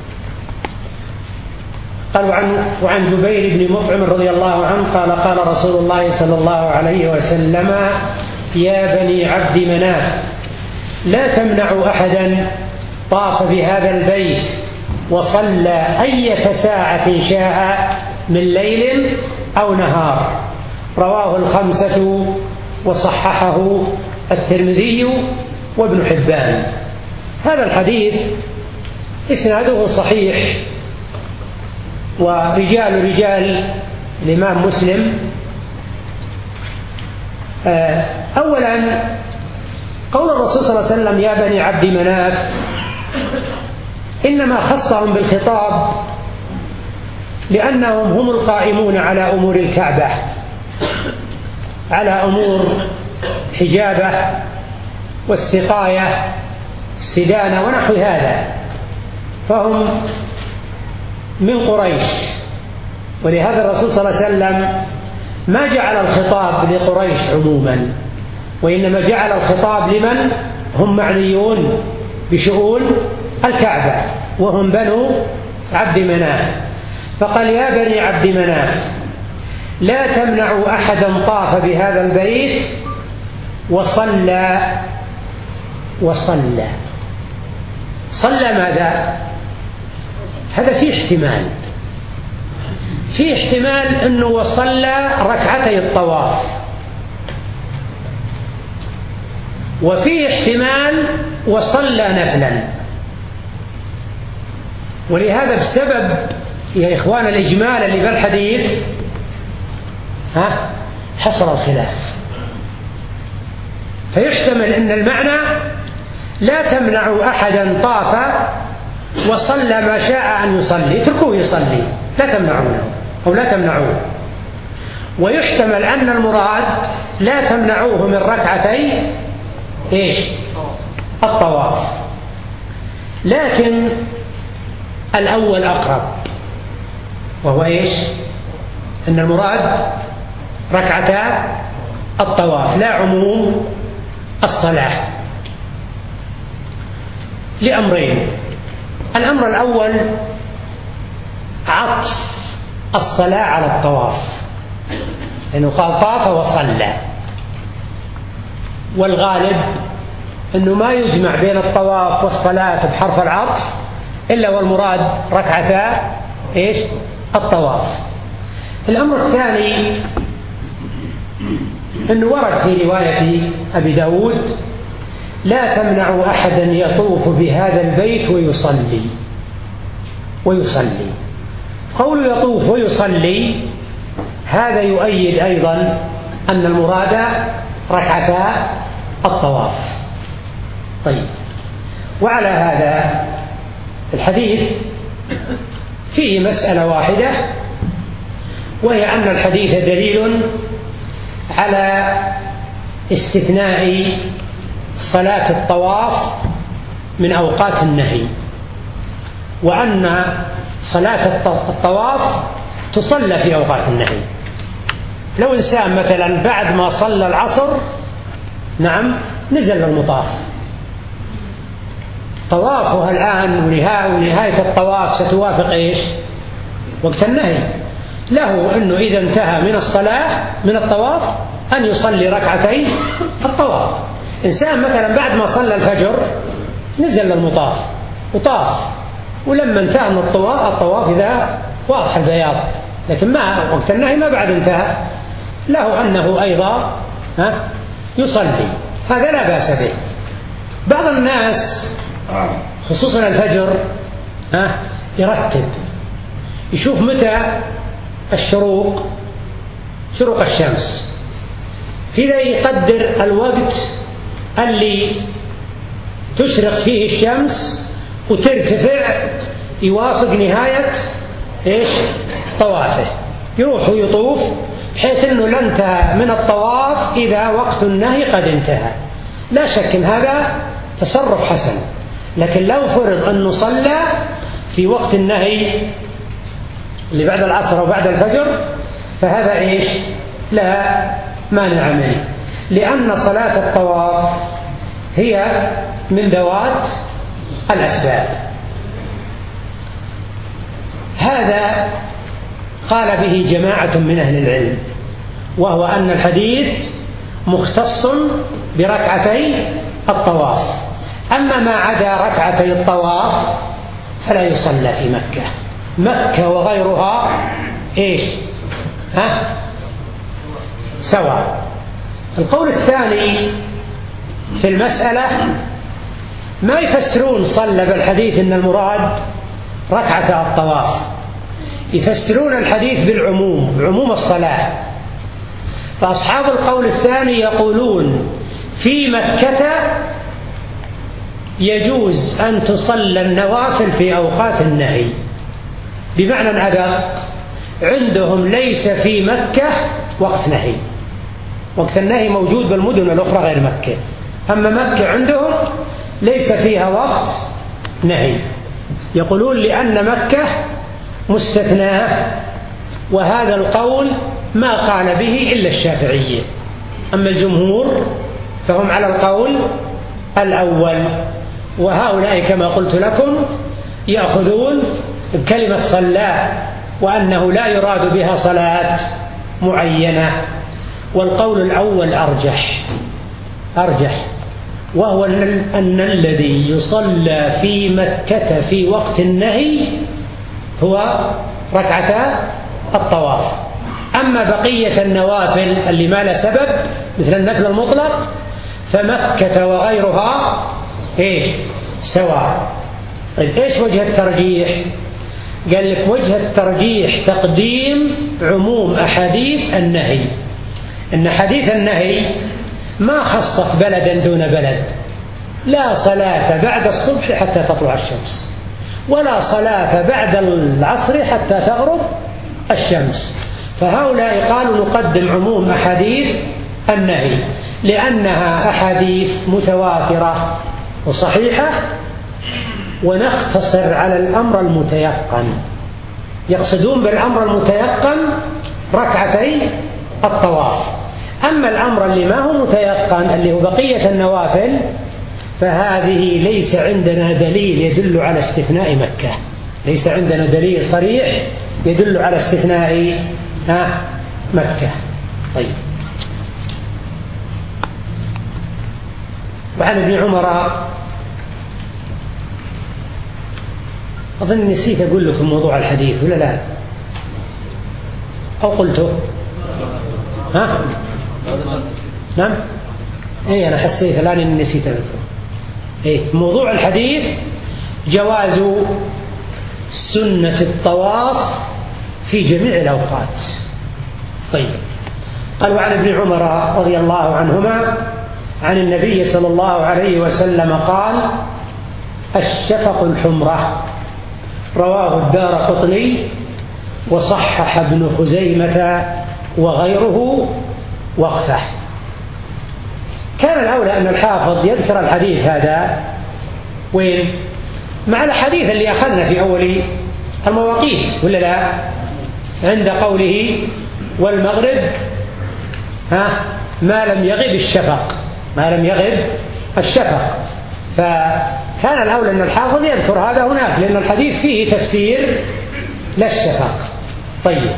قال وعن, وعن جبير بن مطعم رضي الله عنه قال قال رسول الله صلى الله عليه وسلم يا بني عبد مناف لا تمنعوا أحدا طاف بهذا البيت وصلى أية ساعة شاء من ليل أو نهار، رواه الخمسة وصححه الترمذي وابن حبان. هذا الحديث إسناده صحيح، ورجال رجال الإمام مسلم. أولا قول الرسول صلى الله عليه وسلم يا بني عبد مناف إنما خصهم بالخطاب لأنهم هم القائمون على أمور الكعبة، على أمور حجابة والسقاية السدانة ونحو هذا، فهم من قريش. ولهذا الرسول صلى الله عليه وسلم ما جعل الخطاب لقريش عموما، وإنما جعل الخطاب لمن هم معنيون بشؤون الكعبة وهم بنو عبد مناف، فقال يا بني عبد مناف لا تمنعوا أحدا طاف بهذا البيت وصلى وصلى صلى ماذا؟ هذا فيه احتمال فيه احتمال أنه وصلى ركعتي الطواف، وفيه احتمال وصلى نفلا. ولهذا بسبب يا إخوان الإجمال اللي بالحديث ها حصل الخلاف، فيحتمل أن المعنى لا تمنعوا أحدا طاف وصلى ما شاء أن يصلي، اتركوه يصلي لا تمنعونه أو لا تمنعوه. ويحتمل أن المراد لا تمنعوه من ركعتي إيش؟ الطواف. لكن الأول أقرب، وهو إيش؟ أن المراد ركعتا الطواف لا عموم الصلاة، لأمرين. الأمر الأول عطف الصلاة على الطواف، لأنه قال طاف وصلى، والغالب أنه ما يجمع بين الطواف والصلاة بحرف العطف إلا والمراد ركعتا إيش؟ الطواف. الأمر الثاني أنه ورد في رواية أبي داود لا تمنعوا أحدا يطوف بهذا البيت ويصلي ويصلي قول يطوف ويصلي هذا يؤيد أيضا أن المراد ركعتا الطواف. طيب، وعلى هذا الحديث فيه مسألة واحدة، وهي أن الحديث دليل على استثناء صلاة الطواف من أوقات النهي، وأن صلاة الطواف تصلى في أوقات النهي. لو إنسان مثلا بعد ما صلى العصر نعم نزل المطاف، طوافها الآن ونهاية الطواف ستوافق إيش؟ وقت النهي. له أنه إذا انتهى من الصلاة من الطواف أن يصلي ركعتين الطواف. إنسان مثلا بعد ما صلى الفجر نزل المطاف وطاف، ولما انتهى من الطواف الطواف إذا واضح البياض، لكن ما وقت النهي ما بعد انتهى، له أنه أيضا ها يصلي، هذا لا بأس به. بعض الناس خصوصا الفجر ها يرتب، يشوف متى الشروق شروق الشمس، كذا يقدر الوقت اللي تشرق فيه الشمس وترتفع يوافق نهاية إيش؟ طوافه، يروح ويطوف بحيث أنه لا انتهى من الطواف إذا وقت النهي قد انتهى. لا شك أن هذا تصرف حسن، لكن لو فرض أنه صلى في وقت النهي اللي بعد العصر وبعد الفجر فهذا إيش؟ لا مانع منه، لأن صلاة الطواف هي من ذوات الأسباب. هذا قال به جماعة من أهل العلم، وهو أن الحديث مختص بركعتي الطواف، أما ما عدا ركعتي الطواف فلا يصلى في مكة. مكة وغيرها إيش؟ ها؟ سواء. القول الثاني في المسألة ما يفسرون صلى بالحديث إن المراد ركعة الطواف، يفسرون الحديث بالعموم، بعموم الصلاة. فأصحاب القول الثاني يقولون في مكة يجوز أن تصلى النوافل في أوقات النهي، بمعنى أدق عندهم ليس في مكة وقت نهي، وقت النهي موجود بالمدن الأخرى غير مكة، أما مكة عندهم ليس فيها وقت نهي. يقولون لأن مكة مستثناة، وهذا القول ما قال به إلا الشافعية، أما الجمهور فهم على القول الأول. وهؤلاء كما قلت لكم يأخذون بكلمة صلاة وأنه لا يراد بها صلاة معينة، والقول الأول أرجح أرجح وهو أن الذي يصلى في مكة في وقت النهي هو ركعتا الطواف. أما بقية النوافل اللي ما له سبب مثل النفل المطلق فمكة وغيرها إيش؟ سواء. طيب إيش وجه الترجيح؟ قال لك وجه الترجيح تقديم عموم أحاديث النهي، إن حديث النهي ما خصت بلدا دون بلد، لا صلاة بعد الصبح حتى تطلع الشمس، ولا صلاة بعد العصر حتى تغرب الشمس. فهؤلاء قالوا نقدم عموم أحاديث النهي لأنها أحاديث متواترة وصحيحة، ونقتصر على الأمر المتيقن. يقصدون بالأمر المتيقن ركعتي الطواف. أما الأمر اللي ما هو متيقن اللي هو بقية النوافل فهذه ليس عندنا دليل يدل على استثناء مكة، ليس عندنا دليل صريح يدل على استثناء مكة. طيب، وعن ابن عمر أظن نسيت أقول لكم موضوع الحديث ولا لا؟ أو قلته؟ ها؟ نعم؟ إيه أنا حسيت الآن إني نسيت أذكر. إيه موضوع الحديث جواز سنة الطواف في جميع الأوقات. طيب، قال وعن ابن عمر رضي الله عنهما عن النبي صلى الله عليه وسلم قال: الشفق الحمرة. رواه الدارقطني وصحح ابن خزيمة وغيره وقفه. كان الأولى أن الحافظ يذكر الحديث هذا وين؟ مع الحديث اللي أخذنا في أول المواقيت، ولا لا؟ عند قوله: والمغرب ها ما لم يغب الشفق، ما لم يغب الشفق. فكان الأولى أن الحافظ يذكر هذا هناك، لأن الحديث فيه تفسير للشفق. طيب،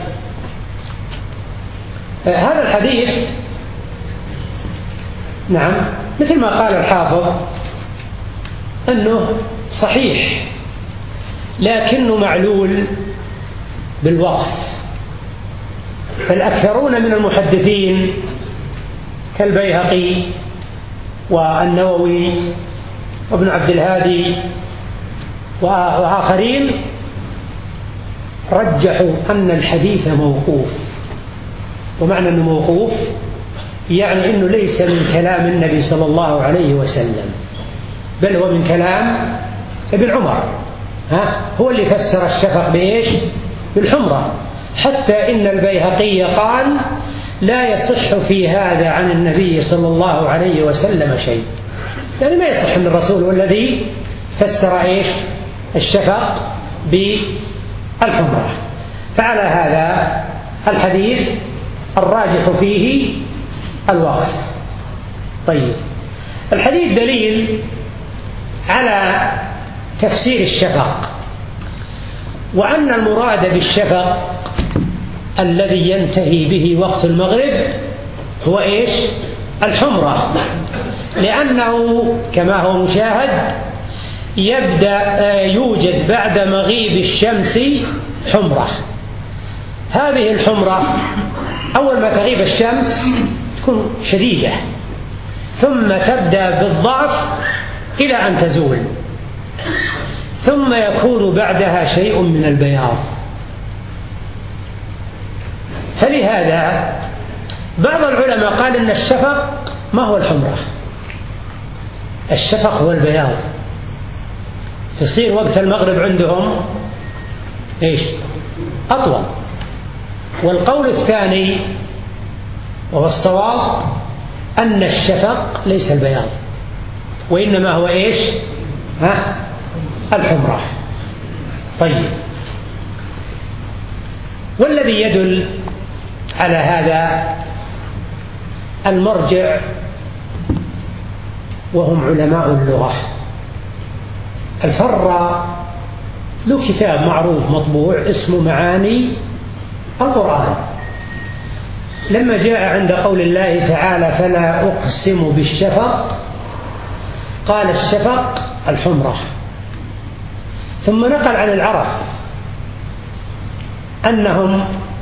هذا الحديث نعم مثل ما قال الحافظ أنه صحيح، لكنه معلول بالوقف. فالأكثرون من المحدثين كالبيهقي والنووي وابن عبد الهادي وآخرين رجحوا أن الحديث موقوف. ومعنى أنه موقوف يعني أنه ليس من كلام النبي صلى الله عليه وسلم، بل هو من كلام ابن عمر. ها هو اللي فسر الشفق بإيش؟ بالحمرة. حتى إن البيهقي قال: لا يصح في هذا عن النبي صلى الله عليه وسلم شيء. يعني ما يصح أن الرسول هو الذي فسر إيش؟ الشفق بالحمرة. فعلى هذا الحديث الراجح فيه الوقف. طيب، الحديث دليل على تفسير الشفق، وأن المراد بالشفق الذي ينتهي به وقت المغرب هو إيش؟ الحمرة، لأنه كما هو مشاهد يبدأ يوجد بعد مغيب الشمس حمرة. هذه الحمرة أول ما تغيب الشمس تكون شديدة، ثم تبدأ بالضعف إلى أن تزول، ثم يكون بعدها شيء من البياض. فلهذا بعض العلماء قال إن الشفق ما هو الحمرة، الشفق هو البياض. تصير وقت المغرب عندهم إيش؟ أطول. والقول الثاني وهو الصواب أن الشفق ليس البياض، وإنما هو إيش؟ ها؟ الحمرة. طيب، والذي يدل على هذا المرجع وهم علماء اللغة. الفراء له كتاب معروف مطبوع اسمه معاني القرآن. لما جاء عند قول الله تعالى: فلا أقسم بالشفق، قال: الشفق الحمرة. ثم نقل عن العرب أنهم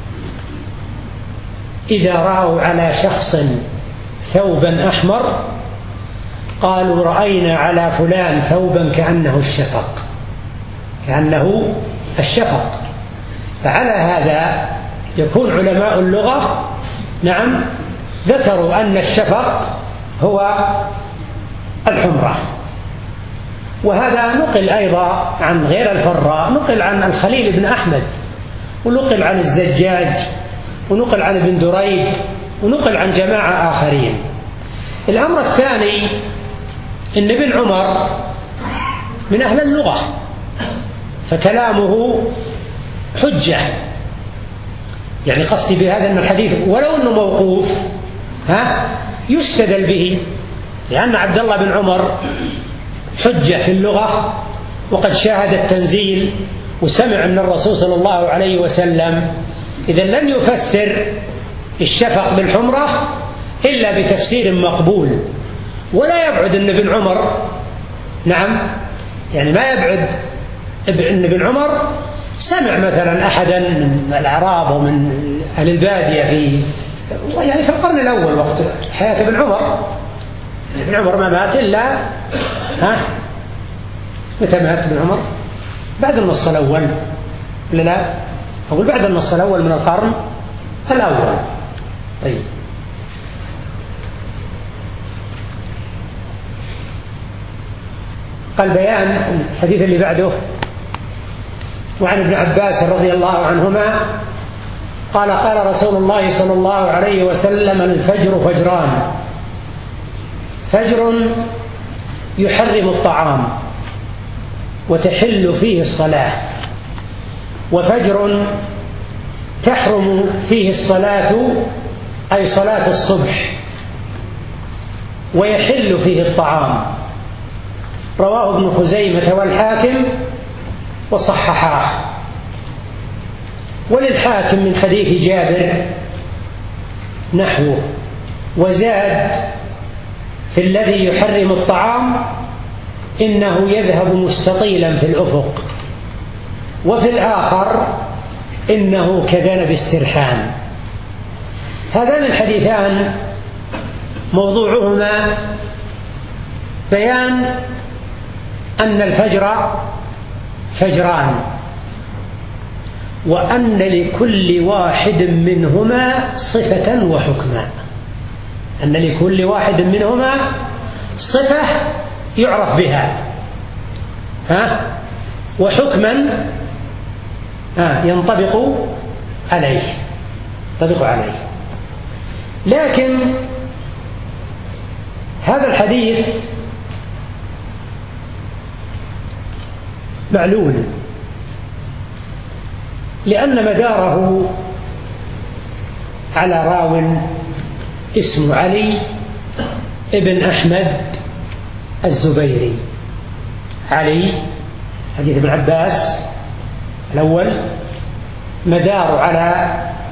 إذا رأوا على شخص ثوبا أحمر قالوا: رأينا على فلان ثوبا كأنه الشفق، كأنه الشفق. فعلى هذا يكون علماء اللغة نعم ذكروا أن الشفق هو الحمرة. وهذا نقل أيضا عن غير الفراء، نقل عن الخليل بن أحمد، ونقل عن الزجاج، ونقل عن ابن دريد، ونقل عن جماعة آخرين. الأمر الثاني إن ابن عمر من أهل اللغة، فكلامه حجة. يعني قصدي بهذا أن الحديث ولو أنه موقوف ها يستدل به، لأن عبد الله بن عمر حجة في اللغة، وقد شاهد التنزيل وسمع من الرسول صلى الله عليه وسلم. إذا لم يفسر الشفق بالحمرة إلا بتفسير مقبول. ولا يبعد أن ابن عمر نعم يعني ما يبعد أن ابن عمر سمع مثلا أحدا من الأعراب ومن أهل البادية في يعني في القرن الأول وقت حياة ابن عمر. ابن عمر ما مات إلا ها متى مات ابن عمر؟ بعد النصف الأول، ولا لا؟ أقول بعد النصف الأول من القرن الأول. طيب، قال بيان الحديث اللي بعده. وعن ابن عباس رضي الله عنهما قال قال رسول الله صلى الله عليه وسلم: الفجر فجران، فجر يحرم الطعام وتحل فيه الصلاة، وفجر تحرم فيه الصلاة أي صلاة الصبح ويحل فيه الطعام. رواه ابن خزيمة والحاكم وصححاه. وللحاكم من حديث جابر نحوه، وزاد في الذي يحرم الطعام: إنه يذهب مستطيلا في الأفق، وفي الآخر: إنه كذنب السرحان. هذان الحديثان موضوعهما بيان أن الفجر فجران، وأن لكل واحد منهما صفة وحكما، أن لكل واحد منهما صفة يعرف بها ها وحكما ها ينطبق عليه ينطبق عليه لكن هذا الحديث معلول، لأن مداره على راو اسمه علي ابن أحمد الزبيري. علي حديث ابن عباس الأول مدار على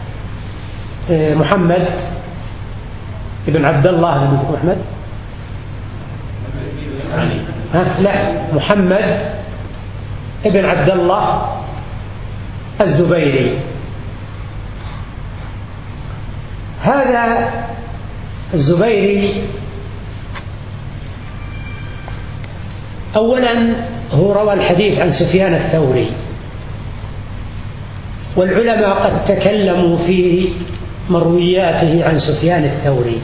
محمد ابن عبد الله بن أحمد ها لا محمد ابن عبد الله الزبيري. هذا الزبيري أولا هو روى الحديث عن سفيان الثوري، والعلماء قد تكلموا في مروياته عن سفيان الثوري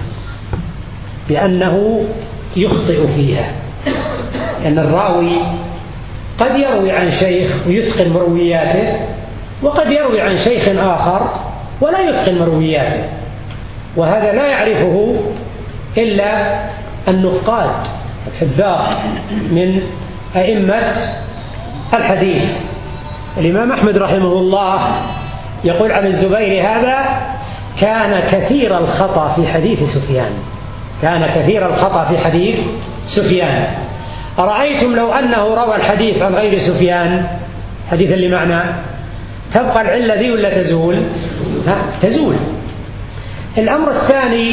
بأنه يخطئ فيها، لأن الراوي قد يروي عن شيخ ويتقن مروياته، وقد يروي عن شيخ آخر ولا يتقن مروياته، وهذا لا يعرفه إلا النقاد الحذاق من أئمة الحديث. الإمام أحمد رحمه الله يقول عن الزبيري: هذا كان كثير الخطأ في حديث سفيان كان كثير الخطأ في حديث سفيان أرأيتم لو أنه روى الحديث عن غير سفيان حديثا لمعنى، تبقى العلة ذي ولا تزول؟ ها تزول. الأمر الثاني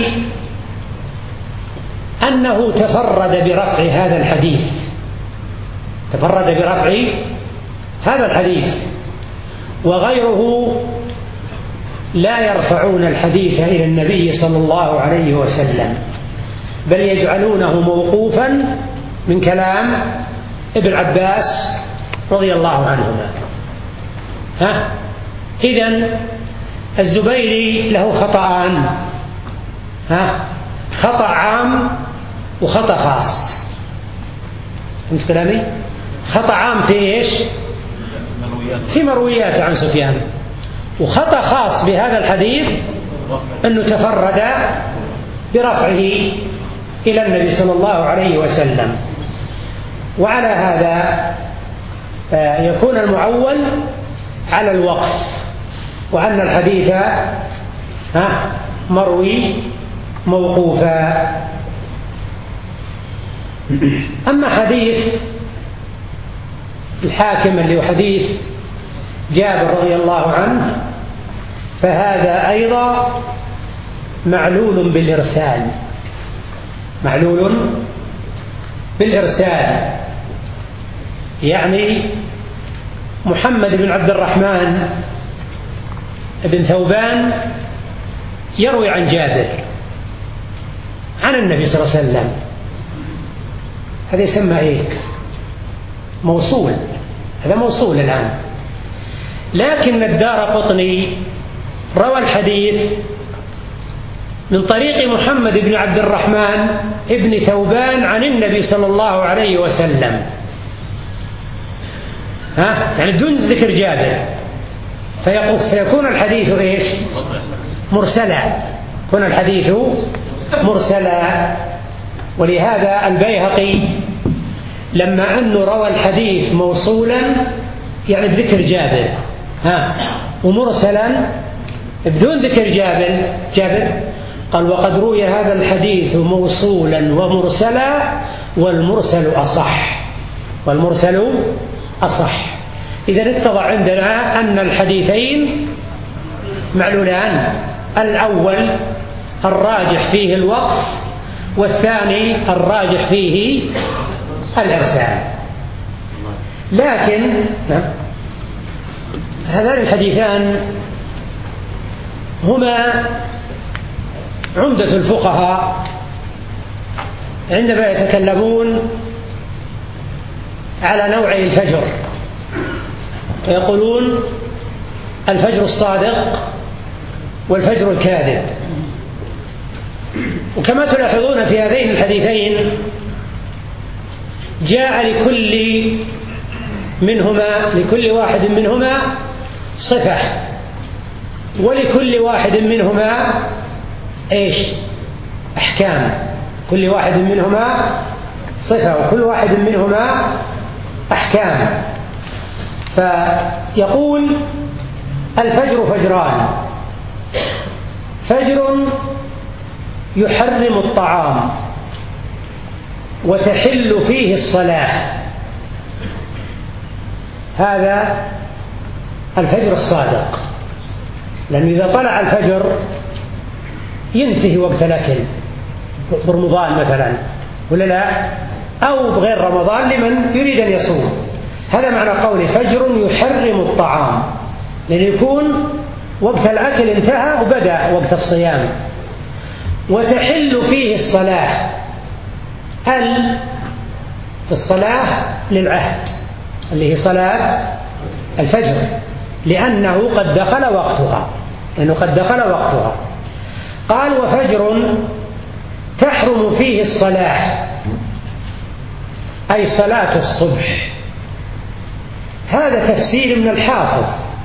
أنه تفرد برفع هذا الحديث تفرد برفع هذا الحديث وغيره لا يرفعون الحديث إلى النبي صلى الله عليه وسلم، بل يجعلونه موقوفا من كلام ابن عباس رضي الله عنهما. ها إذن الزبيري له خطأان، ها خطأ عام وخطأ خاص. فهمت كلامي؟ خطأ عام في إيش؟ في مروياته عن سفيان، وخطأ خاص بهذا الحديث أنه تفرد برفعه إلى النبي صلى الله عليه وسلم. وعلى هذا يكون المعول على الوقف، وأن الحديث مروي موقوفا. أما حديث الحاكم اللي هو حديث جابر رضي الله عنه فهذا أيضا معلول بالإرسال معلول بالإرسال يعني محمد بن عبد الرحمن بن ثوبان يروي عن جابر عن النبي صلى الله عليه وسلم، هذا يسمى إيه؟ موصول، هذا موصول الآن. لكن الدارقطني روى الحديث من طريق محمد بن عبد الرحمن ابن ثوبان عن النبي صلى الله عليه وسلم، ها يعني بدون ذكر جابر، فيكون الحديث إيش؟ مرسلا، يكون الحديث مرسلا. ولهذا البيهقي لما أنه روى الحديث موصولا يعني بذكر جابر، ها ومرسلا بدون ذكر جابر جابر قال وقد روي هذا الحديث موصولا ومرسلا والمرسل أصح، والمرسل أصح. إذا اتضح عندنا أن الحديثين معلولان، الأول الراجح فيه الوقف، والثاني الراجح فيه الإرسال. لكن هذان الحديثان هما عمدة الفقهاء عندما يتكلمون على نوعي الفجر، فيقولون الفجر الصادق والفجر الكاذب. وكما تلاحظون في هذين الحديثين جاء لكل منهما لكل واحد منهما صفة، ولكل واحد منهما ايش؟ أحكام. كل واحد منهما صفة وكل واحد منهما أحكام. فيقول الفجر فجران: فجر يحرم الطعام وتحل فيه الصلاة، هذا الفجر الصادق، لأن إذا طلع الفجر ينتهي وقت الأكل برمضان مثلا ولا لا، أو بغير رمضان لمن يريد أن يصوم. هذا معنى قوله فجر يحرم الطعام، لأن يكون وقت الأكل انتهى وبدأ وقت الصيام. وتحل فيه الصلاة، ال في الصلاة للعهد اللي هي صلاة الفجر، لأنه قد دخل وقتها لأنه قد دخل وقتها. قال وفجر تحرم فيه الصلاة أي صلاة الصبح. هذا تفسير من الحافظ،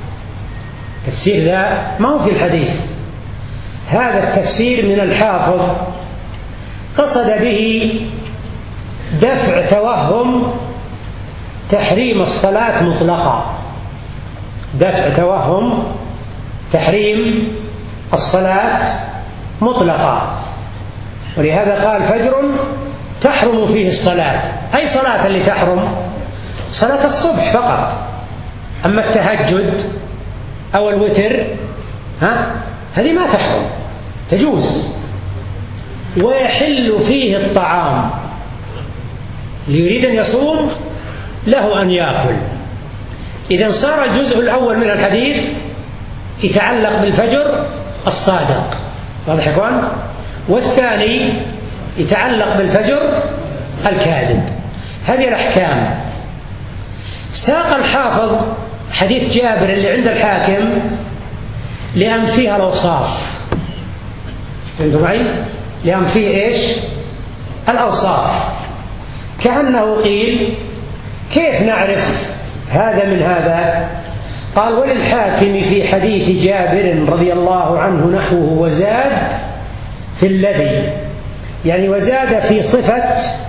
تفسير ذا ما هو في الحديث، هذا التفسير من الحافظ قصد به دفع توهم تحريم الصلاة مطلقا، دفع توهم تحريم الصلاة مطلقا. ولهذا قال فجر تحرم فيه الصلاة، أي صلاة اللي تحرم؟ صلاة الصبح فقط. أما التهجد أو الوتر ها هذه ما تحرم، تجوز. ويحل فيه الطعام، اللي يريد أن يصوم له أن يأكل. إذا صار الجزء الأول من الحديث يتعلق بالفجر الصادق، واضح يا إخوان؟ والثاني يتعلق بالفجر الكاذب. هذه الأحكام. ساق الحافظ حديث جابر اللي عند الحاكم لأن فيها الأوصاف، فهمتوا معي؟ لأن فيه إيش؟ الأوصاف. كأنه قيل كيف نعرف هذا من هذا؟ قال وللحاكم في حديث جابر رضي الله عنه نحوه وزاد في الذي، يعني وزاد في صفة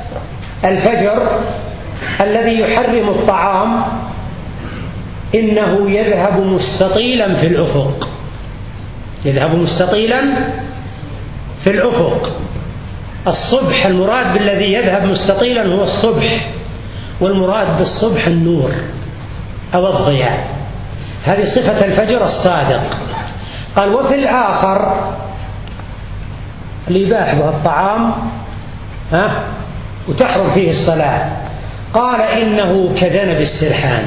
الفجر الذي يحرم الطعام إنه يذهب مستطيلا في الأفق، يذهب مستطيلا في الأفق. الصبح المراد بالذي يذهب مستطيلا هو الصبح، والمراد بالصبح النور أو الضياء. هذه صفة الفجر الصادق. قال وفي الآخر اللي يباح به الطعام ها وتحرم فيه الصلاة، قال إنه كذنب السرحان.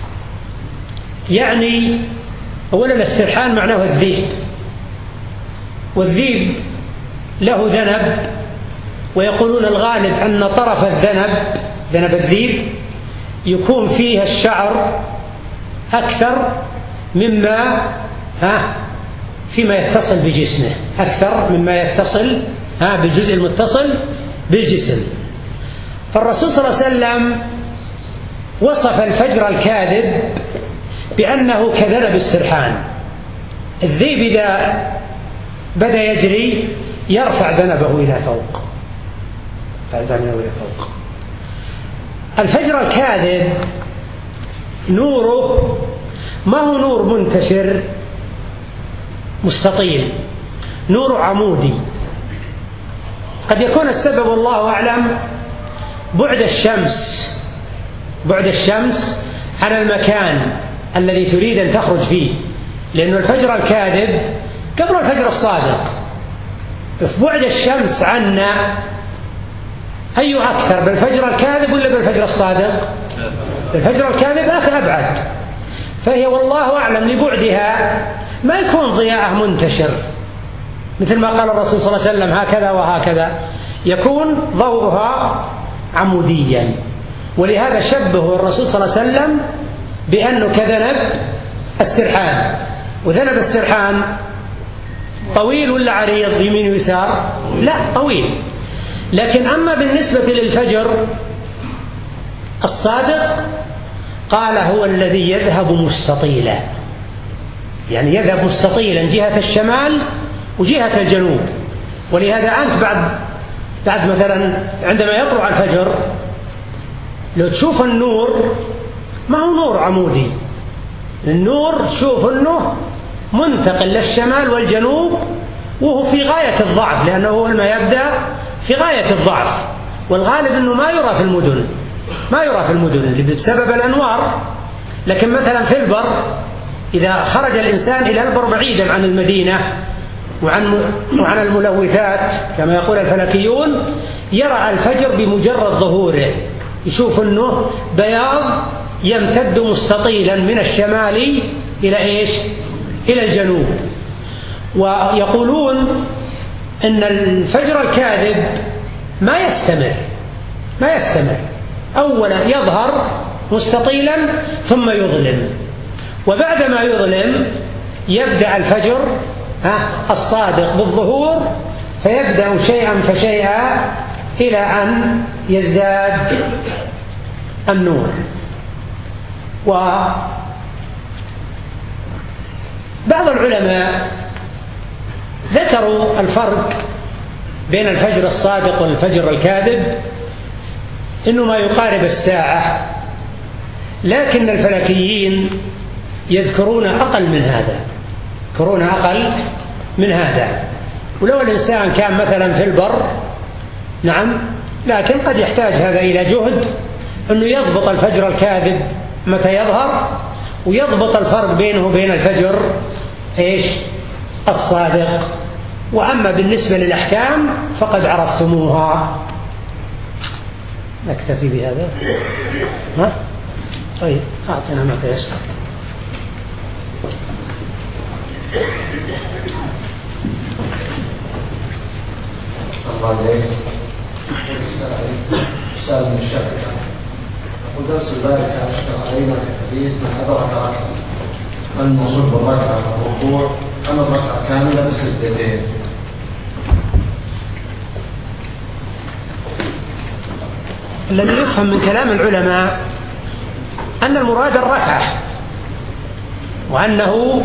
يعني أولا السرحان معناه الذيب، والذيب له ذنب، ويقولون الغالب أن طرف الذنب ذنب الذيب يكون فيها الشعر أكثر مما ها فيما يتصل بجسمه، أكثر مما يتصل ها بالجزء المتصل بالجسم. فالرسول صلى الله عليه وسلم وصف الفجر الكاذب بأنه كذنب السرحان. الذئب إذا بدأ يجري يرفع ذنبه إلى فوق، إلى فوق. الفجر الكاذب نوره ما هو نور منتشر مستطيل، نور عمودي. قد يكون السبب والله أعلم بعد الشمس بعد الشمس عن المكان الذي تريد أن تخرج فيه، لأن الفجر الكاذب قبل الفجر الصادق. بعد الشمس عنا أي أكثر، بالفجر الكاذب ولا بالفجر الصادق؟ الفجر الكاذب أخي أبعد، فهي والله أعلم لبعدها ما يكون ضياء منتشر مثل ما قال الرسول صلى الله عليه وسلم هكذا وهكذا، يكون ضوءها عموديا. ولهذا شبه الرسول صلى الله عليه وسلم بأنه كذنب السرحان. وذنب السرحان طويل ولا عريض يمين ويسار؟ لا، طويل. لكن أما بالنسبة للفجر الصادق قال هو الذي يذهب مستطيلا، يعني يذهب مستطيلا جهة الشمال وجهة الجنوب. ولهذا أنت بعد بعد مثلا عندما يطلع الفجر لو تشوف النور ما هو نور عمودي، النور شوف أنه منتقل للشمال والجنوب، وهو في غاية الضعف، لأنه هو ما يبدأ في غاية الضعف. والغالب أنه ما يرى في المدن ما يرى في المدن بسبب الأنوار. لكن مثلا في البر إذا خرج الإنسان إلى البر بعيدا عن المدينة وعن وعن الملوثات كما يقول الفلكيون، يرى الفجر بمجرد ظهوره، يشوف أنه بياض يمتد مستطيلا من الشمال إلى إيش؟ إلى الجنوب. ويقولون أن الفجر الكاذب ما يستمر ما يستمر أولا يظهر مستطيلا ثم يظلم، وبعدما يظلم يبدأ الفجر الصادق بالظهور، فيبدأ شيئا فشيئا إلى أن يزداد النور. وبعض العلماء ذكروا الفرق بين الفجر الصادق والفجر الكاذب إنه ما يقارب الساعة، لكن الفلكيين يذكرون أقل من هذا يذكرون أقل من هذا. ولو الإنسان كان مثلا في البر نعم، لكن قد يحتاج هذا إلى جهد أنه يضبط الفجر الكاذب متى يظهر، ويضبط الفرق بينه وبين الفجر إيش؟ الصادق. وأما بالنسبة للأحكام فقد عرفتموها. نكتفي بهذا. ها؟ طيب أعطنا ما تيسر. صلى الله عليه وسلم من الشافعي يقول درس البارحة أشكر علينا في الحديث من أدرك ركعة، هل الموصول بالركعة الركوع أم الركعة كاملة بسجدتين؟ الذي يفهم من كلام العلماء أن المراد الركعة، وأنه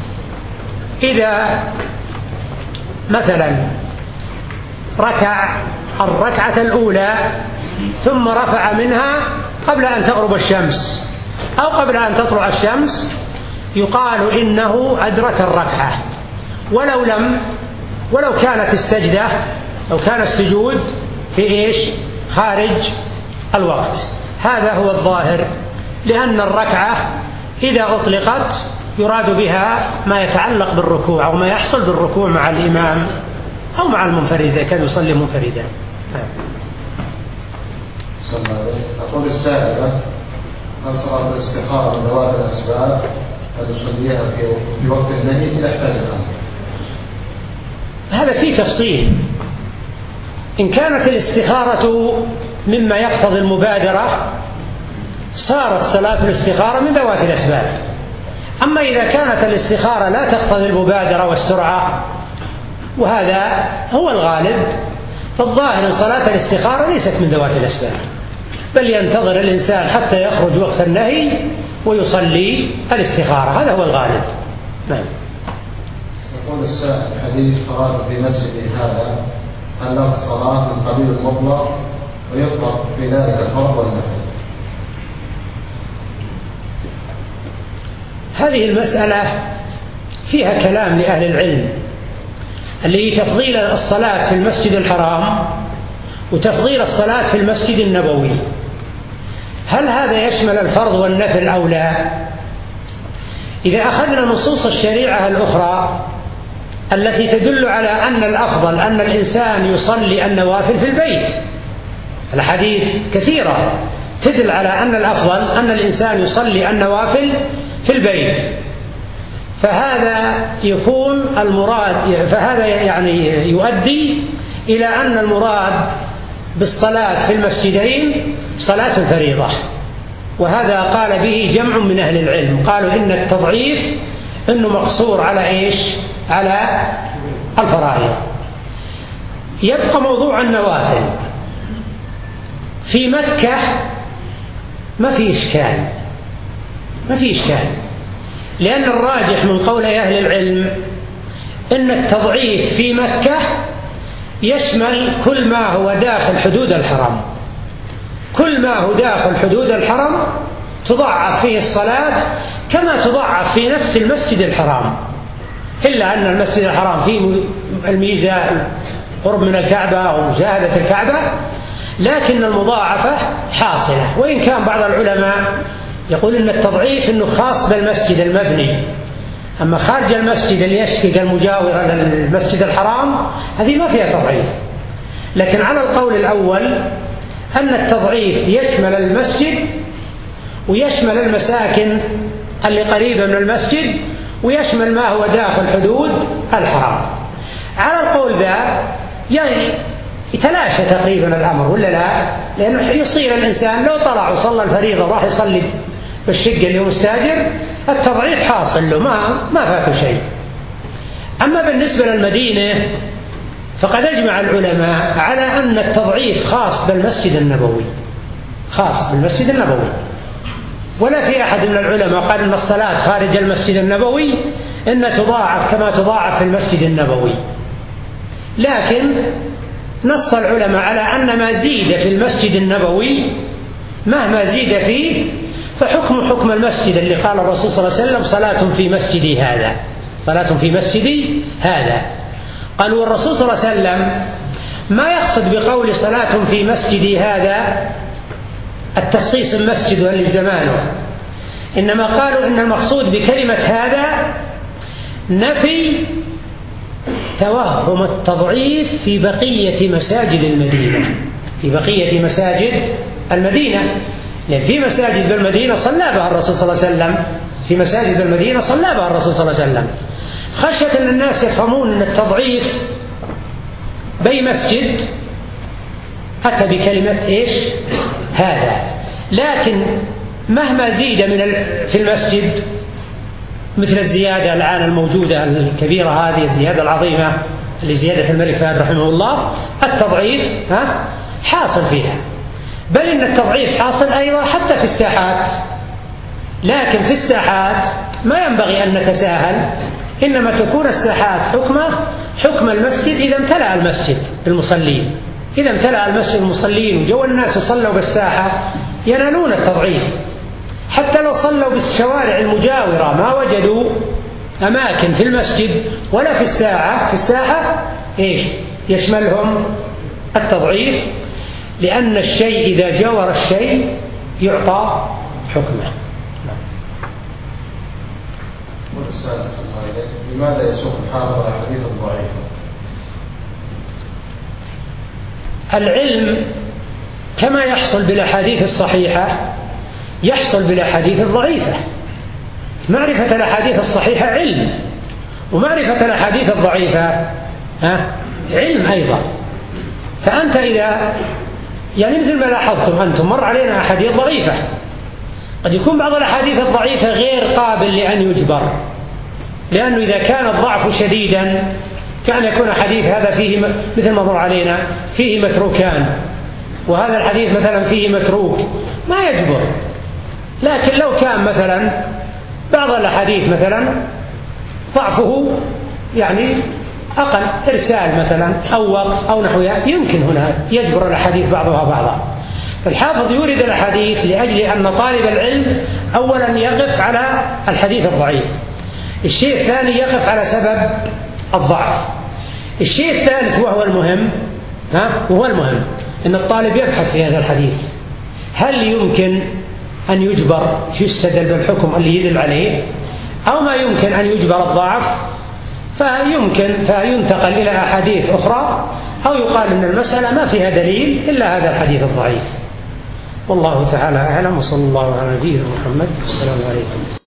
إذا مثلا ركع الركعة الأولى ثم رفع منها قبل أن تغرب الشمس أو قبل أن تطلع الشمس يقال إنه أدرك الركعة، ولو لم ولو كانت السجدة أو كان السجود في إيش؟ خارج الوقت. هذا هو الظاهر، لأن الركعة إذا أطلقت يراد بها ما يتعلق بالركوع أو ما يحصل بالركوع مع الإمام أو مع المنفرد إذا كان يصلي منفردا. أقول السائلة هل صلاة الاستخارة من ذوات الأسباب هل يصليها في وقت النهي إذا احتاج الأمر؟ هذا فيه تفصيل. إن كانت الاستخارة مما يقتضي المبادرة صارت صلاة الاستخارة من ذوات الأسباب. أما إذا كانت الاستخارة لا تقتضي المبادرة والسرعة وهذا هو الغالب، فالظاهر صلاة الاستخارة ليست من ذوات الأسباب، بل ينتظر الإنسان حتى يخرج وقت النهي ويصلي الاستخارة، هذا هو الغالب. نعم. يقول السائل حديث صلاة في مسجد هذا، هل له صلاة من قبيل المطلق ويطلق في ذلك الفرض والنفل؟ هذه المسألة فيها كلام لأهل العلم، اللي هي تفضيل الصلاة في المسجد الحرام وتفضيل الصلاة في المسجد النبوي. هل هذا يشمل الفرض والنفل أو لا؟ إذا أخذنا نصوص الشريعة الأخرى التي تدل على أن الأفضل أن الإنسان يصلي النوافل في البيت، الحديث كثيرة تدل على أن الأفضل أن الإنسان يصلي النوافل في البيت، فهذا يكون المراد، فهذا يعني يؤدي إلى أن المراد بالصلاة في المسجدين صلاة الفريضة، وهذا قال به جمع من أهل العلم، قالوا إن التضعيف إنه مقصور على إيش؟ على الفرائض. يبقى موضوع النوافل في مكة ما في إشكال، ما في إشكال، لأن الراجح من قول أهل العلم إن التضعيف في مكة يشمل كل ما هو داخل حدود الحرم، كل ما هو داخل حدود الحرم تضعف فيه الصلاة كما تضعف في نفس المسجد الحرام، إلا أن المسجد الحرام فيه الميزة قرب من الكعبة أو مشاهدة الكعبة، لكن المضاعفة حاصلة. وإن كان بعض العلماء يقول إن التضعيف إنه خاص بالمسجد المبني، أما خارج المسجد اليشقق المجاور للمسجد الحرام هذه ما فيها تضعيف. لكن على القول الأول أن التضعيف يشمل المسجد ويشمل المساكن اللي قريبة من المسجد ويشمل ما هو داخل حدود الحرام. على القول ذا يعني يتلاشى تقريبا الأمر ولا لا؟ لأنه يصير الإنسان لو طلع وصلى الفريضة وراح يصلي بالشقة اللي هو مستاجر التضعيف حاصل له، ما ما فاته شيء. أما بالنسبة للمدينة فقد أجمع العلماء على أن التضعيف خاص بالمسجد النبوي، خاص بالمسجد النبوي، ولا في أحد من العلماء قال أن الصلاة خارج المسجد النبوي إن تضاعف كما تضاعف في المسجد النبوي. لكن نص العلماء على أن ما زيد في المسجد النبوي مهما زيد فيه فحكم حكم المسجد، اللي قال الرسول صلى الله عليه وسلم صلاة في مسجدي هذا، صلاة في مسجدي هذا. قالوا الرسول صلى الله عليه وسلم ما يقصد بقول صلاة في مسجدي هذا التخصيص المسجد والزمانه، إنما قالوا إن المقصود بكلمة هذا نفي توهم التضعيف في بقية مساجد المدينة، في بقية مساجد المدينة، لأن في مساجد بالمدينة صلى بها الرسول صلى الله عليه وسلم، في مساجد المدينة صلى بها الرسول صلى الله عليه وسلم، خشية أن الناس يفهمون أن التضعيف بأي مسجد أتى بكلمة إيش؟ هذا. لكن مهما زيد من في المسجد مثل الزيادة الآن الموجودة الكبيرة هذه الزيادة العظيمة اللي زيادة الملك فهد رحمه الله، التضعيف ها حاصل فيها، بل إن التضعيف حاصل أيضا حتى في الساحات. لكن في الساحات ما ينبغي أن نتساهل، إنما تكون الساحات حكمة حكم المسجد إذا امتلأ المسجد بالمصلين، إذا امتلأ المسجد بالمصلين وجو الناس صلوا بالساحة ينالون التضعيف. حتى لو صلوا بالشوارع المجاورة ما وجدوا أماكن في المسجد ولا في الساحة في الساحة إيش يشملهم التضعيف، لأن الشيء إذا جاور الشيء يعطى حكمه. لماذا يسوق الحافظ الحديث الضعيف؟ العلم كما يحصل بالأحاديث الصحيحة يحصل بالأحاديث الضعيفة. معرفة الأحاديث الصحيحة علم، ومعرفة الأحاديث الضعيفة ها علم أيضا. فأنت إذا يعني مثل ما لاحظتم أنتم مر علينا أحاديث ضعيفة، قد يكون بعض الأحاديث الضعيفة غير قابل لأن يجبر، لأنه إذا كان الضعف شديدا كان يكون حديث هذا فيه مثل ما مر علينا فيه متروكان، وهذا الحديث مثلا فيه متروك ما يجبر. لكن لو كان مثلا بعض الأحاديث مثلا ضعفه يعني أقل، إرسال مثلا أو وقف أو نحوها، يمكن هنا يجبر الأحاديث بعضها بعضا. فالحافظ يورد الحديث لأجل أن طالب العلم أولا يقف على الحديث الضعيف، الشيء الثاني يقف على سبب الضعف، الشيء الثالث وهو المهم ها وهو المهم أن الطالب يبحث في هذا الحديث هل يمكن أن يجبر يستدل بالحكم اللي يدل عليه أو ما يمكن أن يجبر الضعف، فيمكن فينتقل إلى أحاديث أخرى أو يقال أن المسألة ما فيها دليل إلا هذا الحديث الضعيف. والله تعالى أعلم، وصلى الله على نبينا محمد. السلام عليكم.